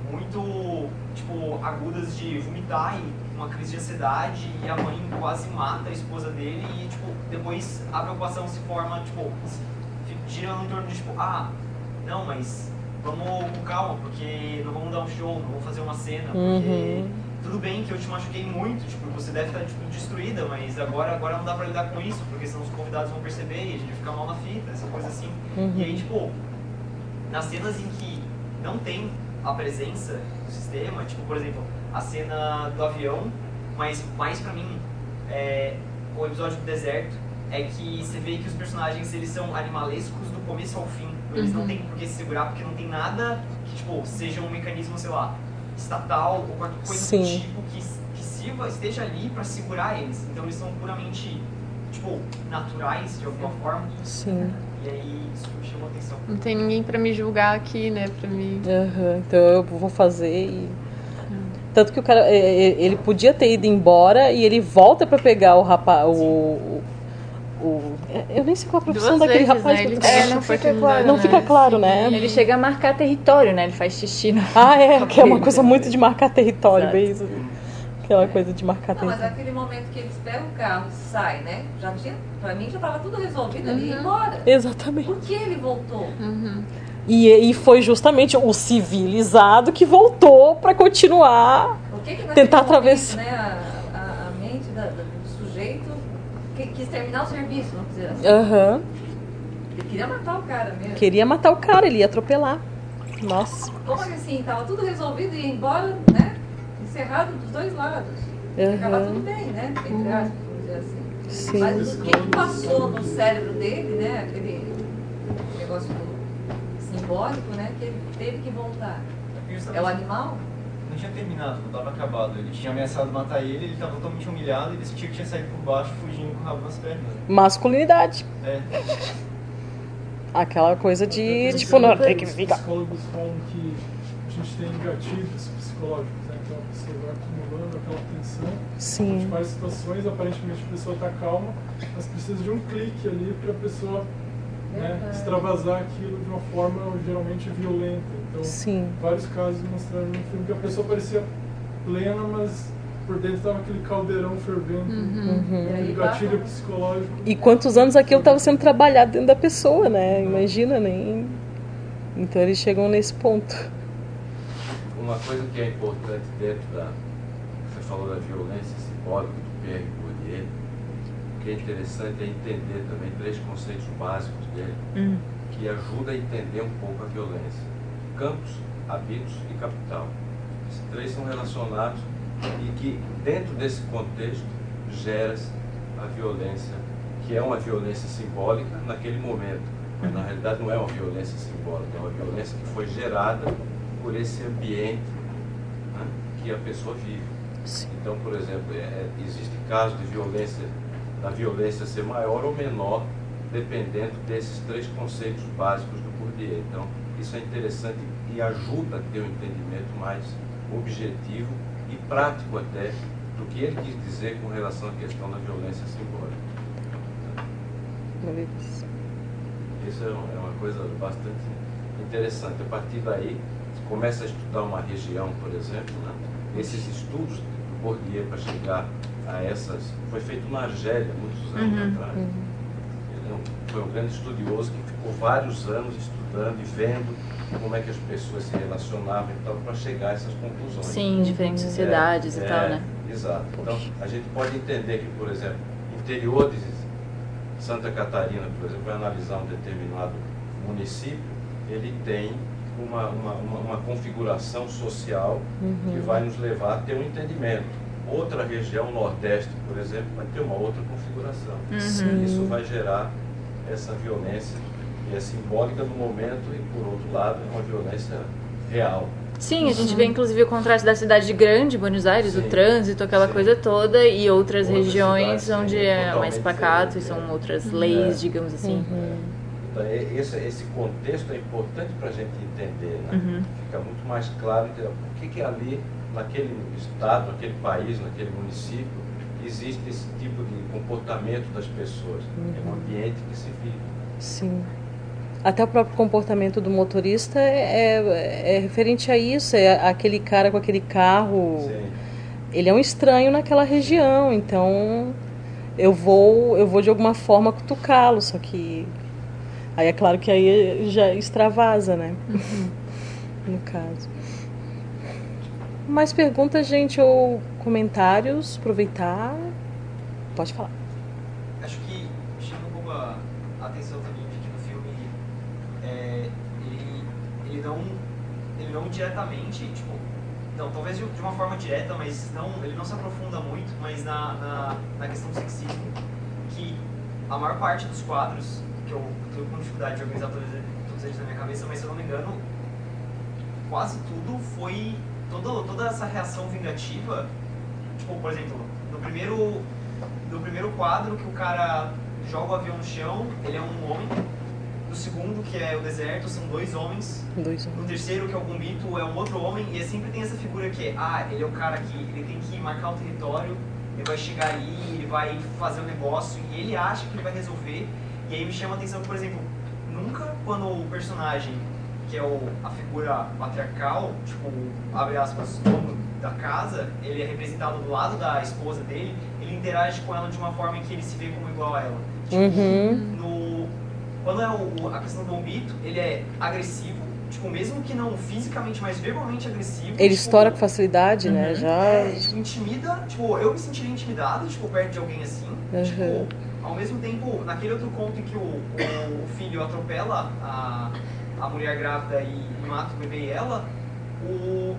muito, tipo, agudas de vomitar e uma crise de ansiedade, e a mãe quase mata a esposa dele e, tipo, depois a preocupação se forma, tipo, girando em torno de, tipo, ah, não, mas vamos com calma, porque não vamos dar um show, não vamos fazer uma cena, porque Uhum. tudo bem que eu te machuquei muito, tipo, você deve estar, tipo, destruída, mas agora, agora não dá pra lidar com isso, porque senão os convidados vão perceber e a gente vai ficar mal na fita, essa coisa assim. Uhum. E aí, tipo, nas cenas em que não tem a presença do sistema, tipo, por exemplo, a cena do avião, mas mais pra mim, é, o episódio do deserto, é que você vê que os personagens, eles são animalescos do começo ao fim. Eles Uhum. não têm por que se segurar, porque não tem nada que, tipo, seja um mecanismo, sei lá, estatal ou qualquer coisa Sim. do tipo que, que sirva, esteja ali pra segurar eles. Então eles são puramente, tipo, naturais, de alguma forma. Sim. E aí isso me chamou a atenção. Não tem ninguém pra me julgar aqui, né? Pra me... Uhum. Então eu vou fazer e... Tanto que o cara, é, é, ele podia ter ido embora e ele volta pra pegar o rapaz, o, o, o... Eu nem sei qual a profissão Duas daquele vezes, rapaz. né? Ele que- tem É, essa não fica oportunidade, claro, Não né? fica claro, né? Ele chega a marcar território, né? Ele faz xixi no... Ah, é, que é uma coisa muito de marcar território, Exato. bem isso. Aquela coisa de marcar Não, mas território. aquele momento que eles pegam o carro e saem, né? Já tinha, pra mim já tava tudo resolvido ali e ir Uhum. embora. Exatamente. Por que ele voltou? Uhum. E, e foi justamente o civilizado que voltou pra continuar, O que que naquele tentar momento, atravessar. né, a, a, a mente da- da- do sujeito que, quis terminar o serviço, vamos dizer assim. Aham. Ele queria matar o cara mesmo. Queria matar o cara, ele ia atropelar. Nossa. Como que assim, tava tudo resolvido e ia embora, né? Encerrado dos dois lados. Uhum. Acaba tudo bem, né? Entre aspas, vamos dizer assim. Sim. Mas o que que passou no cérebro dele, né? Aquele negócio do simbólico, né? Que ele teve que voltar. É o animal? Não tinha terminado, não estava acabado. Ele tinha ameaçado matar ele, ele estava totalmente humilhado e decidiu que tinha saído por baixo, fugindo com o rabo nas pernas. Masculinidade. É. Aquela coisa de, Então, tipo, não, os tem que ficar. psicólogos falam que a gente tem gatilhos psicológicos, né? Então a pessoa vai acumulando aquela tensão. Sim. Em várias situações, aparentemente a pessoa está calma, mas precisa de um clique ali para a pessoa, né, Verdade. extravasar aquilo de uma forma geralmente violenta. Então, Sim. vários casos mostraram no filme que a pessoa parecia plena, mas por dentro estava aquele caldeirão fervendo, Uhum. aquele gatilho psicológico. E quantos anos aquilo estava sendo trabalhado dentro da pessoa, né? Imagina, nem. Então eles chegam nesse ponto. Uma coisa que é importante dentro da... Você falou da violência simbólica do Pierre Bourdieu. O que é interessante é entender também três conceitos básicos dele Hum. que ajudam a entender um pouco a violência. Campos, habitos e capital. Esses três são relacionados e que dentro desse contexto gera-se a violência, que é uma violência simbólica naquele momento. Mas na realidade não é uma violência simbólica, é uma violência que foi gerada por esse ambiente, né, que a pessoa vive. Sim. Então, por exemplo, é, é, existe casos de violência, da violência ser maior ou menor, dependendo desses três conceitos básicos do Bourdieu. Então, isso é interessante e ajuda a ter um entendimento mais objetivo e prático até do que ele quis dizer com relação à questão da violência simbólica. Isso é uma, é uma coisa bastante interessante. A partir daí, você começa a estudar uma região, por exemplo, né? Esses estudos do Bourdieu para chegar a essas... Foi feito na Argélia, muitos anos Uhum. atrás. Ele é um- foi um grande estudioso que ficou vários anos estudando e vendo como é que as pessoas se relacionavam e tal, para chegar a essas conclusões. Sim, diferentes sociedades É, e é, tal, né? Exato. Então, a gente pode entender que, por exemplo, interior de Santa Catarina, por exemplo, vai analisar um determinado município, ele tem uma, uma, uma, uma configuração social Uhum. que vai nos levar a ter um entendimento. Outra região, Nordeste, por exemplo, vai ter uma outra configuração. Uhum. Sim. Isso vai gerar essa violência, que é simbólica no momento e, por outro lado, é uma violência real. Sim, a gente vê inclusive o contraste da cidade grande, Buenos Aires, Sim, o trânsito, aquela sim. coisa toda, e outras, Outras regiões cidades, onde sim, é mais totalmente pacato e diferente, são é. outras Uhum. leis, É. digamos assim. Então, é- esse, esse contexto é importante para a gente entender, né? Uhum. Fica muito mais claro entendeu? Por que, que ali, naquele estado, naquele país, naquele município, existe esse tipo de comportamento das pessoas. É um ambiente que se vive. Sim. Até o próprio comportamento do motorista é, é, é referente a isso. É aquele cara com aquele carro. Sim. Ele é um estranho naquela região, então eu vou, eu vou de alguma forma cutucá-lo, só que aí é claro que aí já extravasa, né? No caso. Mais perguntas, gente, ou comentários? Aproveitar. Pode falar. Acho que chama um pouco a atenção também de que no filme é, ele, ele não ele não diretamente, tipo, não, talvez de, de uma forma direta, mas não, ele não se aprofunda muito, mas na, na, na questão do sexismo, que a maior parte dos quadros, que eu estou com dificuldade de organizar todos, todos eles na minha cabeça, mas se eu não me engano, quase tudo foi, toda, toda essa reação vingativa, tipo, por exemplo, no primeiro, no primeiro quadro que o cara joga o avião no chão, ele é um homem. No segundo, que é o deserto, são dois homens. Dois homens. No terceiro, que é o Gumbito, é um outro homem. E sempre tem essa figura que é, ah, ele é o cara que ele tem que marcar o território, ele vai chegar ali, ele vai fazer o negócio, e ele acha que ele vai resolver. E aí me chama a atenção que, por exemplo, nunca quando o personagem, que é o, a figura patriarcal, tipo, abre aspas, dono da casa, ele é representado do lado da esposa dele, ele interage com ela de uma forma em que ele se vê como igual a ela. Tipo, Uhum. no, quando é o, a questão do Bombito, ele é agressivo, tipo, mesmo que não fisicamente, mas verbalmente agressivo. Ele tipo, estoura com facilidade, né? uhum, Já. é, intimida, tipo, eu me sentiria intimidado, tipo, perto de alguém assim. Uhum. Tipo, ao mesmo tempo, naquele outro conto em que o, o, o filho atropela a, a mulher grávida e, e mata o bebê e ela, o, o,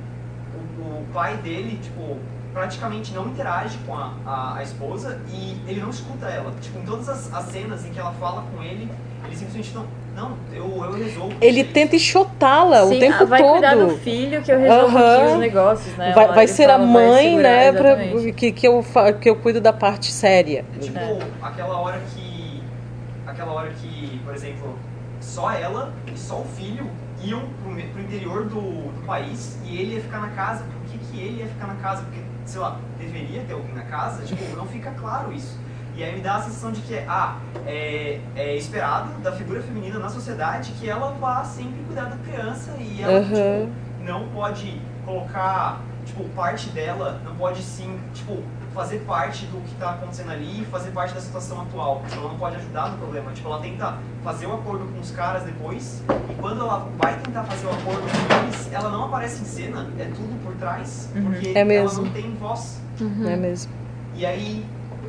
o pai dele, tipo, praticamente não interage com a, a, a esposa e ele não escuta ela. Tipo, em todas as, as cenas em que ela fala com ele, ele simplesmente não, não, eu, eu resolvo. Ele tenta enxotá-la o Sim, tempo vai todo. cuidar do filho que eu resolvo Aham. aqui os negócios, né? Vai, Ela- vai ele ser a fala, vai mãe, segurar, né, pra, exatamente. que, que, eu, fa- que eu cuido da parte séria. Tipo, aquela hora que. Aquela hora que, por exemplo, só ela e só o filho iam pro, me- pro interior do, do país e ele ia ficar na casa. Por que, que ele ia ficar na casa? Porque, sei lá, deveria ter alguém na casa? Tipo, não fica claro isso. E aí me dá a sensação de que ah, é, é esperado da figura feminina na sociedade que ela vá sempre cuidar da criança e ela, Uhum. tipo, não pode colocar, tipo, parte dela, não pode sim, tipo, fazer parte do que está acontecendo ali, fazer parte da situação atual. Ela não pode ajudar no problema. Tipo, ela tenta fazer o acordo com os caras depois, e quando ela vai tentar fazer o acordo com eles, ela não aparece em cena, é tudo por trás, Uhum. porque É mesmo. ela não tem voz. É mesmo. E aí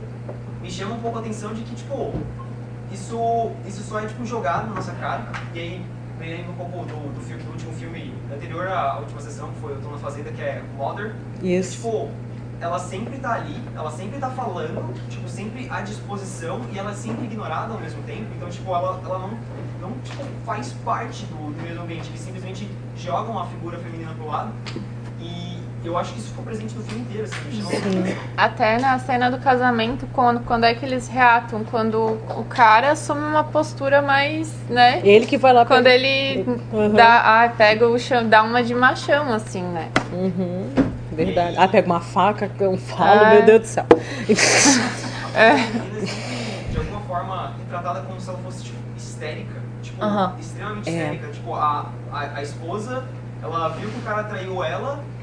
me chama um pouco a atenção de que, tipo, isso, isso só é, tipo, jogado na nossa cara. E aí me lembra um pouco do, do, filme, do último filme anterior à última sessão, que foi o Tô na Fazenda, que é Mother. Isso. E, tipo, ela sempre tá ali, ela sempre tá falando, tipo, sempre à disposição, e ela é sempre ignorada ao mesmo tempo. Então, tipo, ela, ela não, não tipo, faz parte do, do meio ambiente. Eles simplesmente jogam a figura feminina pro lado. E eu acho que isso ficou presente no filme inteiro, assim, me chamou muita atenção. Até na cena do casamento, quando, quando é que eles reatam? Quando o cara assume uma postura mais, né? Ele que vai lá Quando pra- ele Uhum. dá, ah, pega o chão, dá uma de machão, assim, né? Uhum. Verdade. Ah, pega uma faca, um falo, Ah. meu Deus do céu. É. A menina sempre, de alguma forma, retratada como se ela fosse, tipo, histérica. Tipo, Aham. extremamente É. histérica. Tipo, a, a, a esposa, ela viu que o cara traiu ela,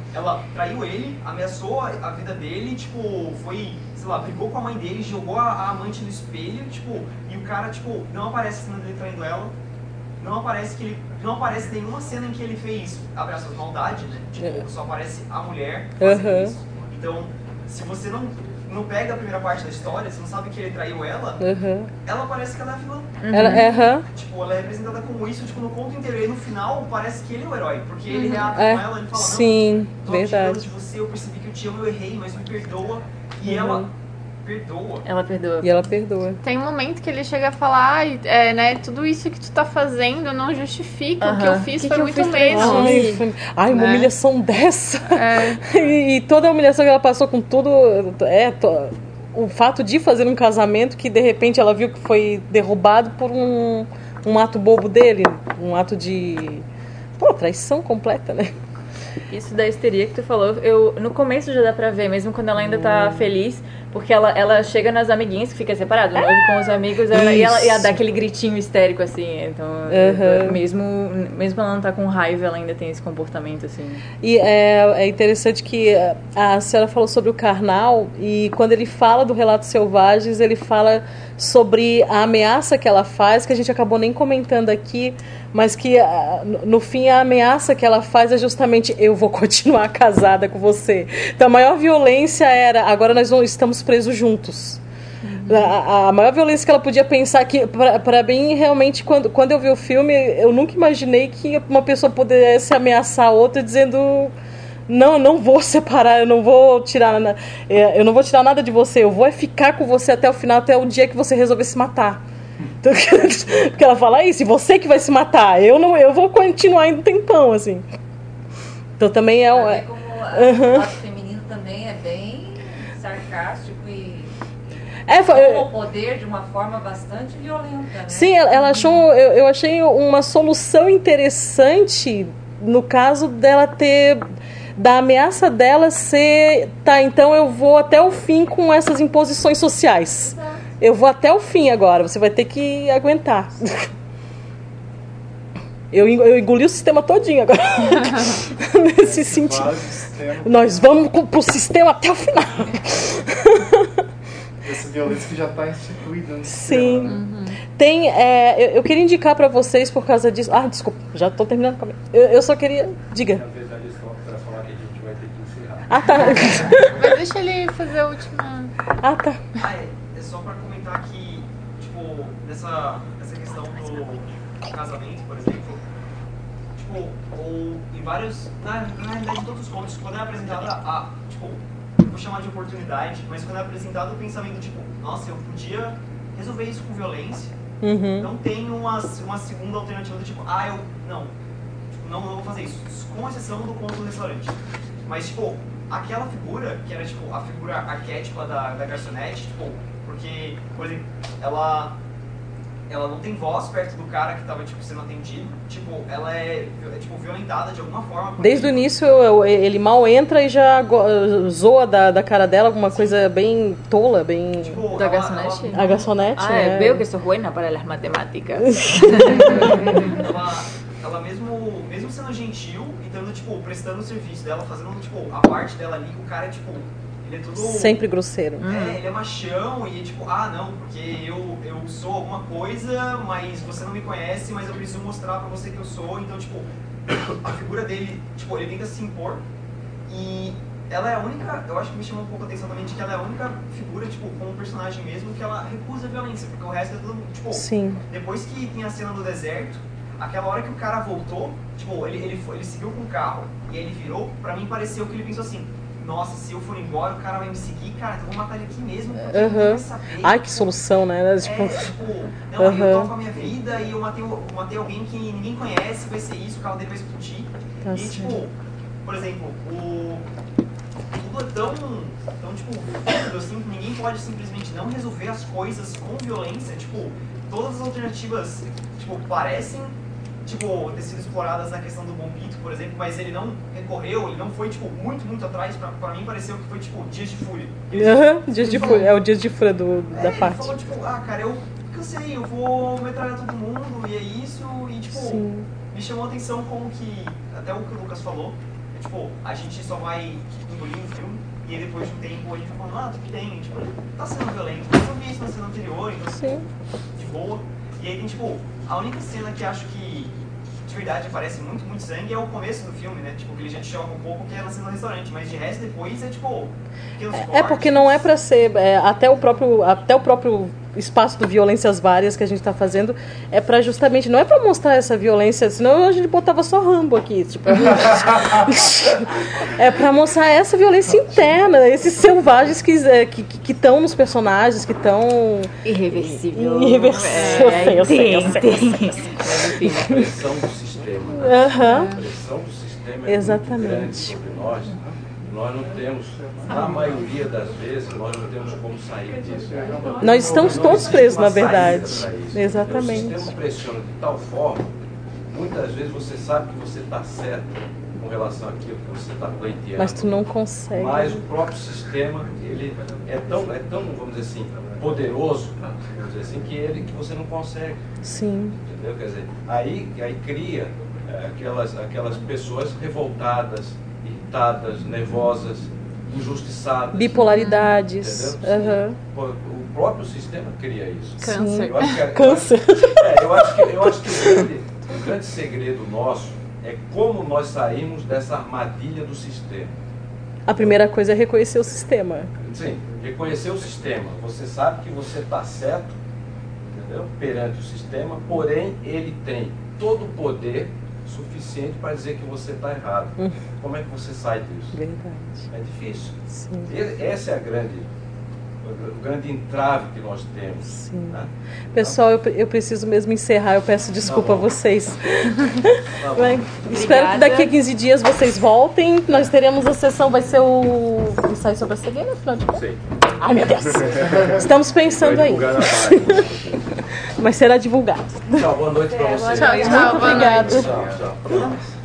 ela traiu ele, ameaçou a, a vida dele, tipo, foi, sei lá, brigou com a mãe dele, jogou a, a amante no espelho, tipo, e o cara, tipo, não aparece a cena dele traindo ela, não aparece que ele, não aparece nenhuma cena em que ele fez, abre aspas, maldade, né? Tipo, É. só aparece a mulher fazendo Uhum. isso. Então, se você não, não pega a primeira parte da história, você não sabe que ele traiu ela, Uhum. ela parece que ela é a vilã. Ela, uhum. Tipo, ela é representada como isso, tipo, no conto inteiro. E no final, parece que ele é o herói. Porque ele reata É, com ela, ele fala, não, sim, tô te verdade. amando de você, eu percebi que eu te amo, eu errei, mas me perdoa. E Uhum. ela perdoa. Ela perdoa. E ela perdoa. Tem um momento que ele chega a falar, ai, é, né, tudo isso que tu tá fazendo não justifica, o que eu Aham. fiz Que foi que eu muito fiz pra menos. Ai, foi- ai, uma Né? humilhação dessa. É. E, e toda a humilhação que ela passou com tudo. É, to- o fato de fazer um casamento que de repente ela viu que foi derrubado por um, um ato bobo dele. Um ato de. Pô, traição completa, né? Isso da histeria que tu falou, eu, no começo já dá pra ver, mesmo quando ela ainda tá feliz, porque ela, ela chega nas amiguinhas, que fica separado, o noivo com os amigos, ela, e ela, e ela dá aquele gritinho histérico, assim, então, Uhum. mesmo, mesmo ela não tá com raiva, ela ainda tem esse comportamento, assim. E é, é interessante que a senhora falou sobre o carnal, e quando ele fala do Relatos Selvagens, ele fala sobre a ameaça que ela faz, que a gente acabou nem comentando aqui, mas que ah, no no fim a ameaça que ela faz é justamente: eu vou continuar casada com você. Então a maior violência era: agora nós não estamos presos juntos. A, a maior violência que ela podia pensar, que para mim realmente, quando, quando eu vi o filme, eu nunca imaginei que uma pessoa pudesse ameaçar a outra dizendo: não, eu não vou separar, eu não vou tirar na- é, eu não vou tirar nada de você, eu vou é ficar com você até o final, até o dia que você resolver se matar. Então, porque ela fala isso: você que vai se matar, eu não, eu vou continuar ainda um tempão, assim. Então também é, Pra é ver como Uhum. o lado feminino também é bem sarcástico e É, foi- toma o poder de uma forma bastante violenta, né? Sim, ela, ela achou, eu, eu achei uma solução interessante no caso dela ter, da ameaça dela ser: tá, então eu vou até o fim com essas imposições sociais. Eu vou até o fim agora, você vai ter que aguentar. Eu, en- eu engoli o sistema todinho agora. Nesse sentido. Vários sistemas. Nós vamos com- pro sistema até o final. Essa violência que já está instituída no Sim. sistema, né? Tem, é, eu, eu queria indicar pra vocês por causa disso. Ah, desculpa, já tô terminando. com a minha- Eu, eu só queria. Diga. Na verdade, é só para falar que a gente vai ter que encerrar. Ah, tá. Mas deixa ele fazer a última. Ah, tá. Ah, é, é só pra comentar que, tipo, nessa, nessa questão do casamento, por exemplo, tipo, ou em vários, na, na realidade, em todos os contos, quando é apresentada a, tipo, eu vou chamar de oportunidade, mas quando é apresentado o pensamento, tipo, nossa, eu podia resolver isso com violência, Uhum. não tem uma, uma segunda alternativa do tipo, ah, eu, não, tipo, não, não vou fazer isso, com exceção do conto do restaurante. Mas, tipo, aquela figura, que era, tipo, a figura arquétipa da, da garçonete, tipo, porque, por exemplo, ela, ela não tem voz perto do cara que tava, tipo, sendo atendido, tipo, ela é, é tipo, violentada de alguma forma. porque- Desde o início, eu- ele mal entra e já go- zoa da, da cara dela alguma coisa bem tola, bem. Tipo, Da ela- garçonete? ela- A garçonete? Ah, é. veo que sou buena para las matemáticas. ela, ela mesmo, mesmo sendo gentil, então, tipo, prestando o serviço dela, fazendo, tipo, a parte dela ali, o cara é, tipo, ele é tudo... Sempre grosseiro. É, ele é machão e, tipo, ah, não, porque eu, eu sou alguma coisa, mas você não me conhece, mas eu preciso mostrar pra você que eu sou, então, tipo, a figura dele, tipo, ele tenta se impor e ela é a única, eu acho que me chamou um pouco a atenção também de que ela é a única figura, tipo, como personagem mesmo, que ela recusa a violência, porque o resto é tudo, tipo, Sim. depois que tem a cena do deserto, aquela hora que o cara voltou, tipo, ele, ele, foi, ele seguiu com o carro e aí ele virou, pra mim pareceu que ele pensou assim: nossa, se eu for embora, o cara vai me seguir, cara, então eu vou matar ele aqui mesmo, porque ninguém Aham. vai saber. Ai, que solução, né? Tipo, É, tipo, não, eu aham. toco a minha vida e eu matei, eu matei alguém que ninguém conhece, vai ser isso, o carro dele vai explodir. Tá e, certo. tipo, por exemplo, o... tudo é tão, tão, tipo, vívido, assim, que ninguém pode simplesmente não resolver as coisas com violência. Tipo, todas as alternativas, tipo, parecem, tipo, ter sido exploradas na questão do Bombito, por exemplo, mas ele não recorreu, ele não foi, tipo, muito, muito atrás. Pra, pra mim, pareceu que foi, tipo, Dias de Fúria. Aham, dias de fúria. É o dias de fúria do, É, da ele parte. falou, tipo, ah, cara, eu cansei, eu vou metralhar todo mundo, e é isso, e, tipo, Sim. me chamou a atenção como que, até o que o Lucas falou, tipo, a gente só vai engolir o filme e aí depois de um tempo a gente vai falando, ah, tudo bem, tipo, tá sendo violento, mas eu vi isso na cena anterior, então, Sim. de boa. E aí tem, tipo, a única cena que acho que de verdade aparece muito, muito sangue é o começo do filme, né? Tipo, que ele já te choca um pouco, que é na cena do restaurante, mas de resto depois é, tipo, É porque não é pra ser, é, até, o próprio, até o próprio espaço do Violências Várias que a gente tá fazendo, é pra justamente, não é pra mostrar essa violência, senão a gente botava só Rambo aqui, tipo, é pra mostrar essa violência interna, esses selvagens que estão que, que, que nos personagens, que estão... Irreversível. Irreversível, é, eu sei, eu tem, sei, tem. eu sei. Mas enfim, a pressão do sistema, né? Uhum. A pressão do sistema é Exatamente. muito grande sobre nós. Nós não temos, na maioria das vezes, nós não temos como sair disso. Nós estamos não todos existe presos, uma na verdade. saída para isso. Exatamente. O sistema pressiona de tal forma, muitas vezes você sabe que você está certo com relação àquilo que você está pleiteando. Mas tu não consegue. Mas o próprio sistema, ele é tão, é tão, vamos dizer assim, poderoso, vamos dizer assim, que ele que você não consegue. Sim. Entendeu? Quer dizer, aí, aí cria é, aquelas, aquelas pessoas revoltadas, irritadas, nervosas, injustiçadas. Bipolaridades. Entendeu? Uhum. O próprio sistema cria isso. Câncer. Eu acho que, Câncer. Eu acho, é, eu acho que, eu acho que o, grande, o grande segredo nosso é como nós saímos dessa armadilha do sistema. A primeira coisa é reconhecer o sistema. Sim, reconhecer o sistema. Você sabe que você está certo, entendeu? Perante o sistema, porém ele tem todo o poder suficiente para dizer que você está errado. Hum. Como é que você sai disso? Verdade. É difícil. Sim. E- Essa é a grande, o grande entrave que nós temos. Sim. Né? Pessoal, eu, eu preciso mesmo encerrar. Eu peço desculpa a vocês. Tá bom. Bem, espero que daqui a quinze dias vocês voltem. Nós teremos a sessão, vai ser o ensaio sobre a cegueira, afinal de contas? Sei. Ai, meu Deus. Estamos pensando Vai aí. divulgar na página. Mas será divulgado. Tchau, boa noite para vocês. Tchau, tchau. Muito obrigada. Tchau, tchau.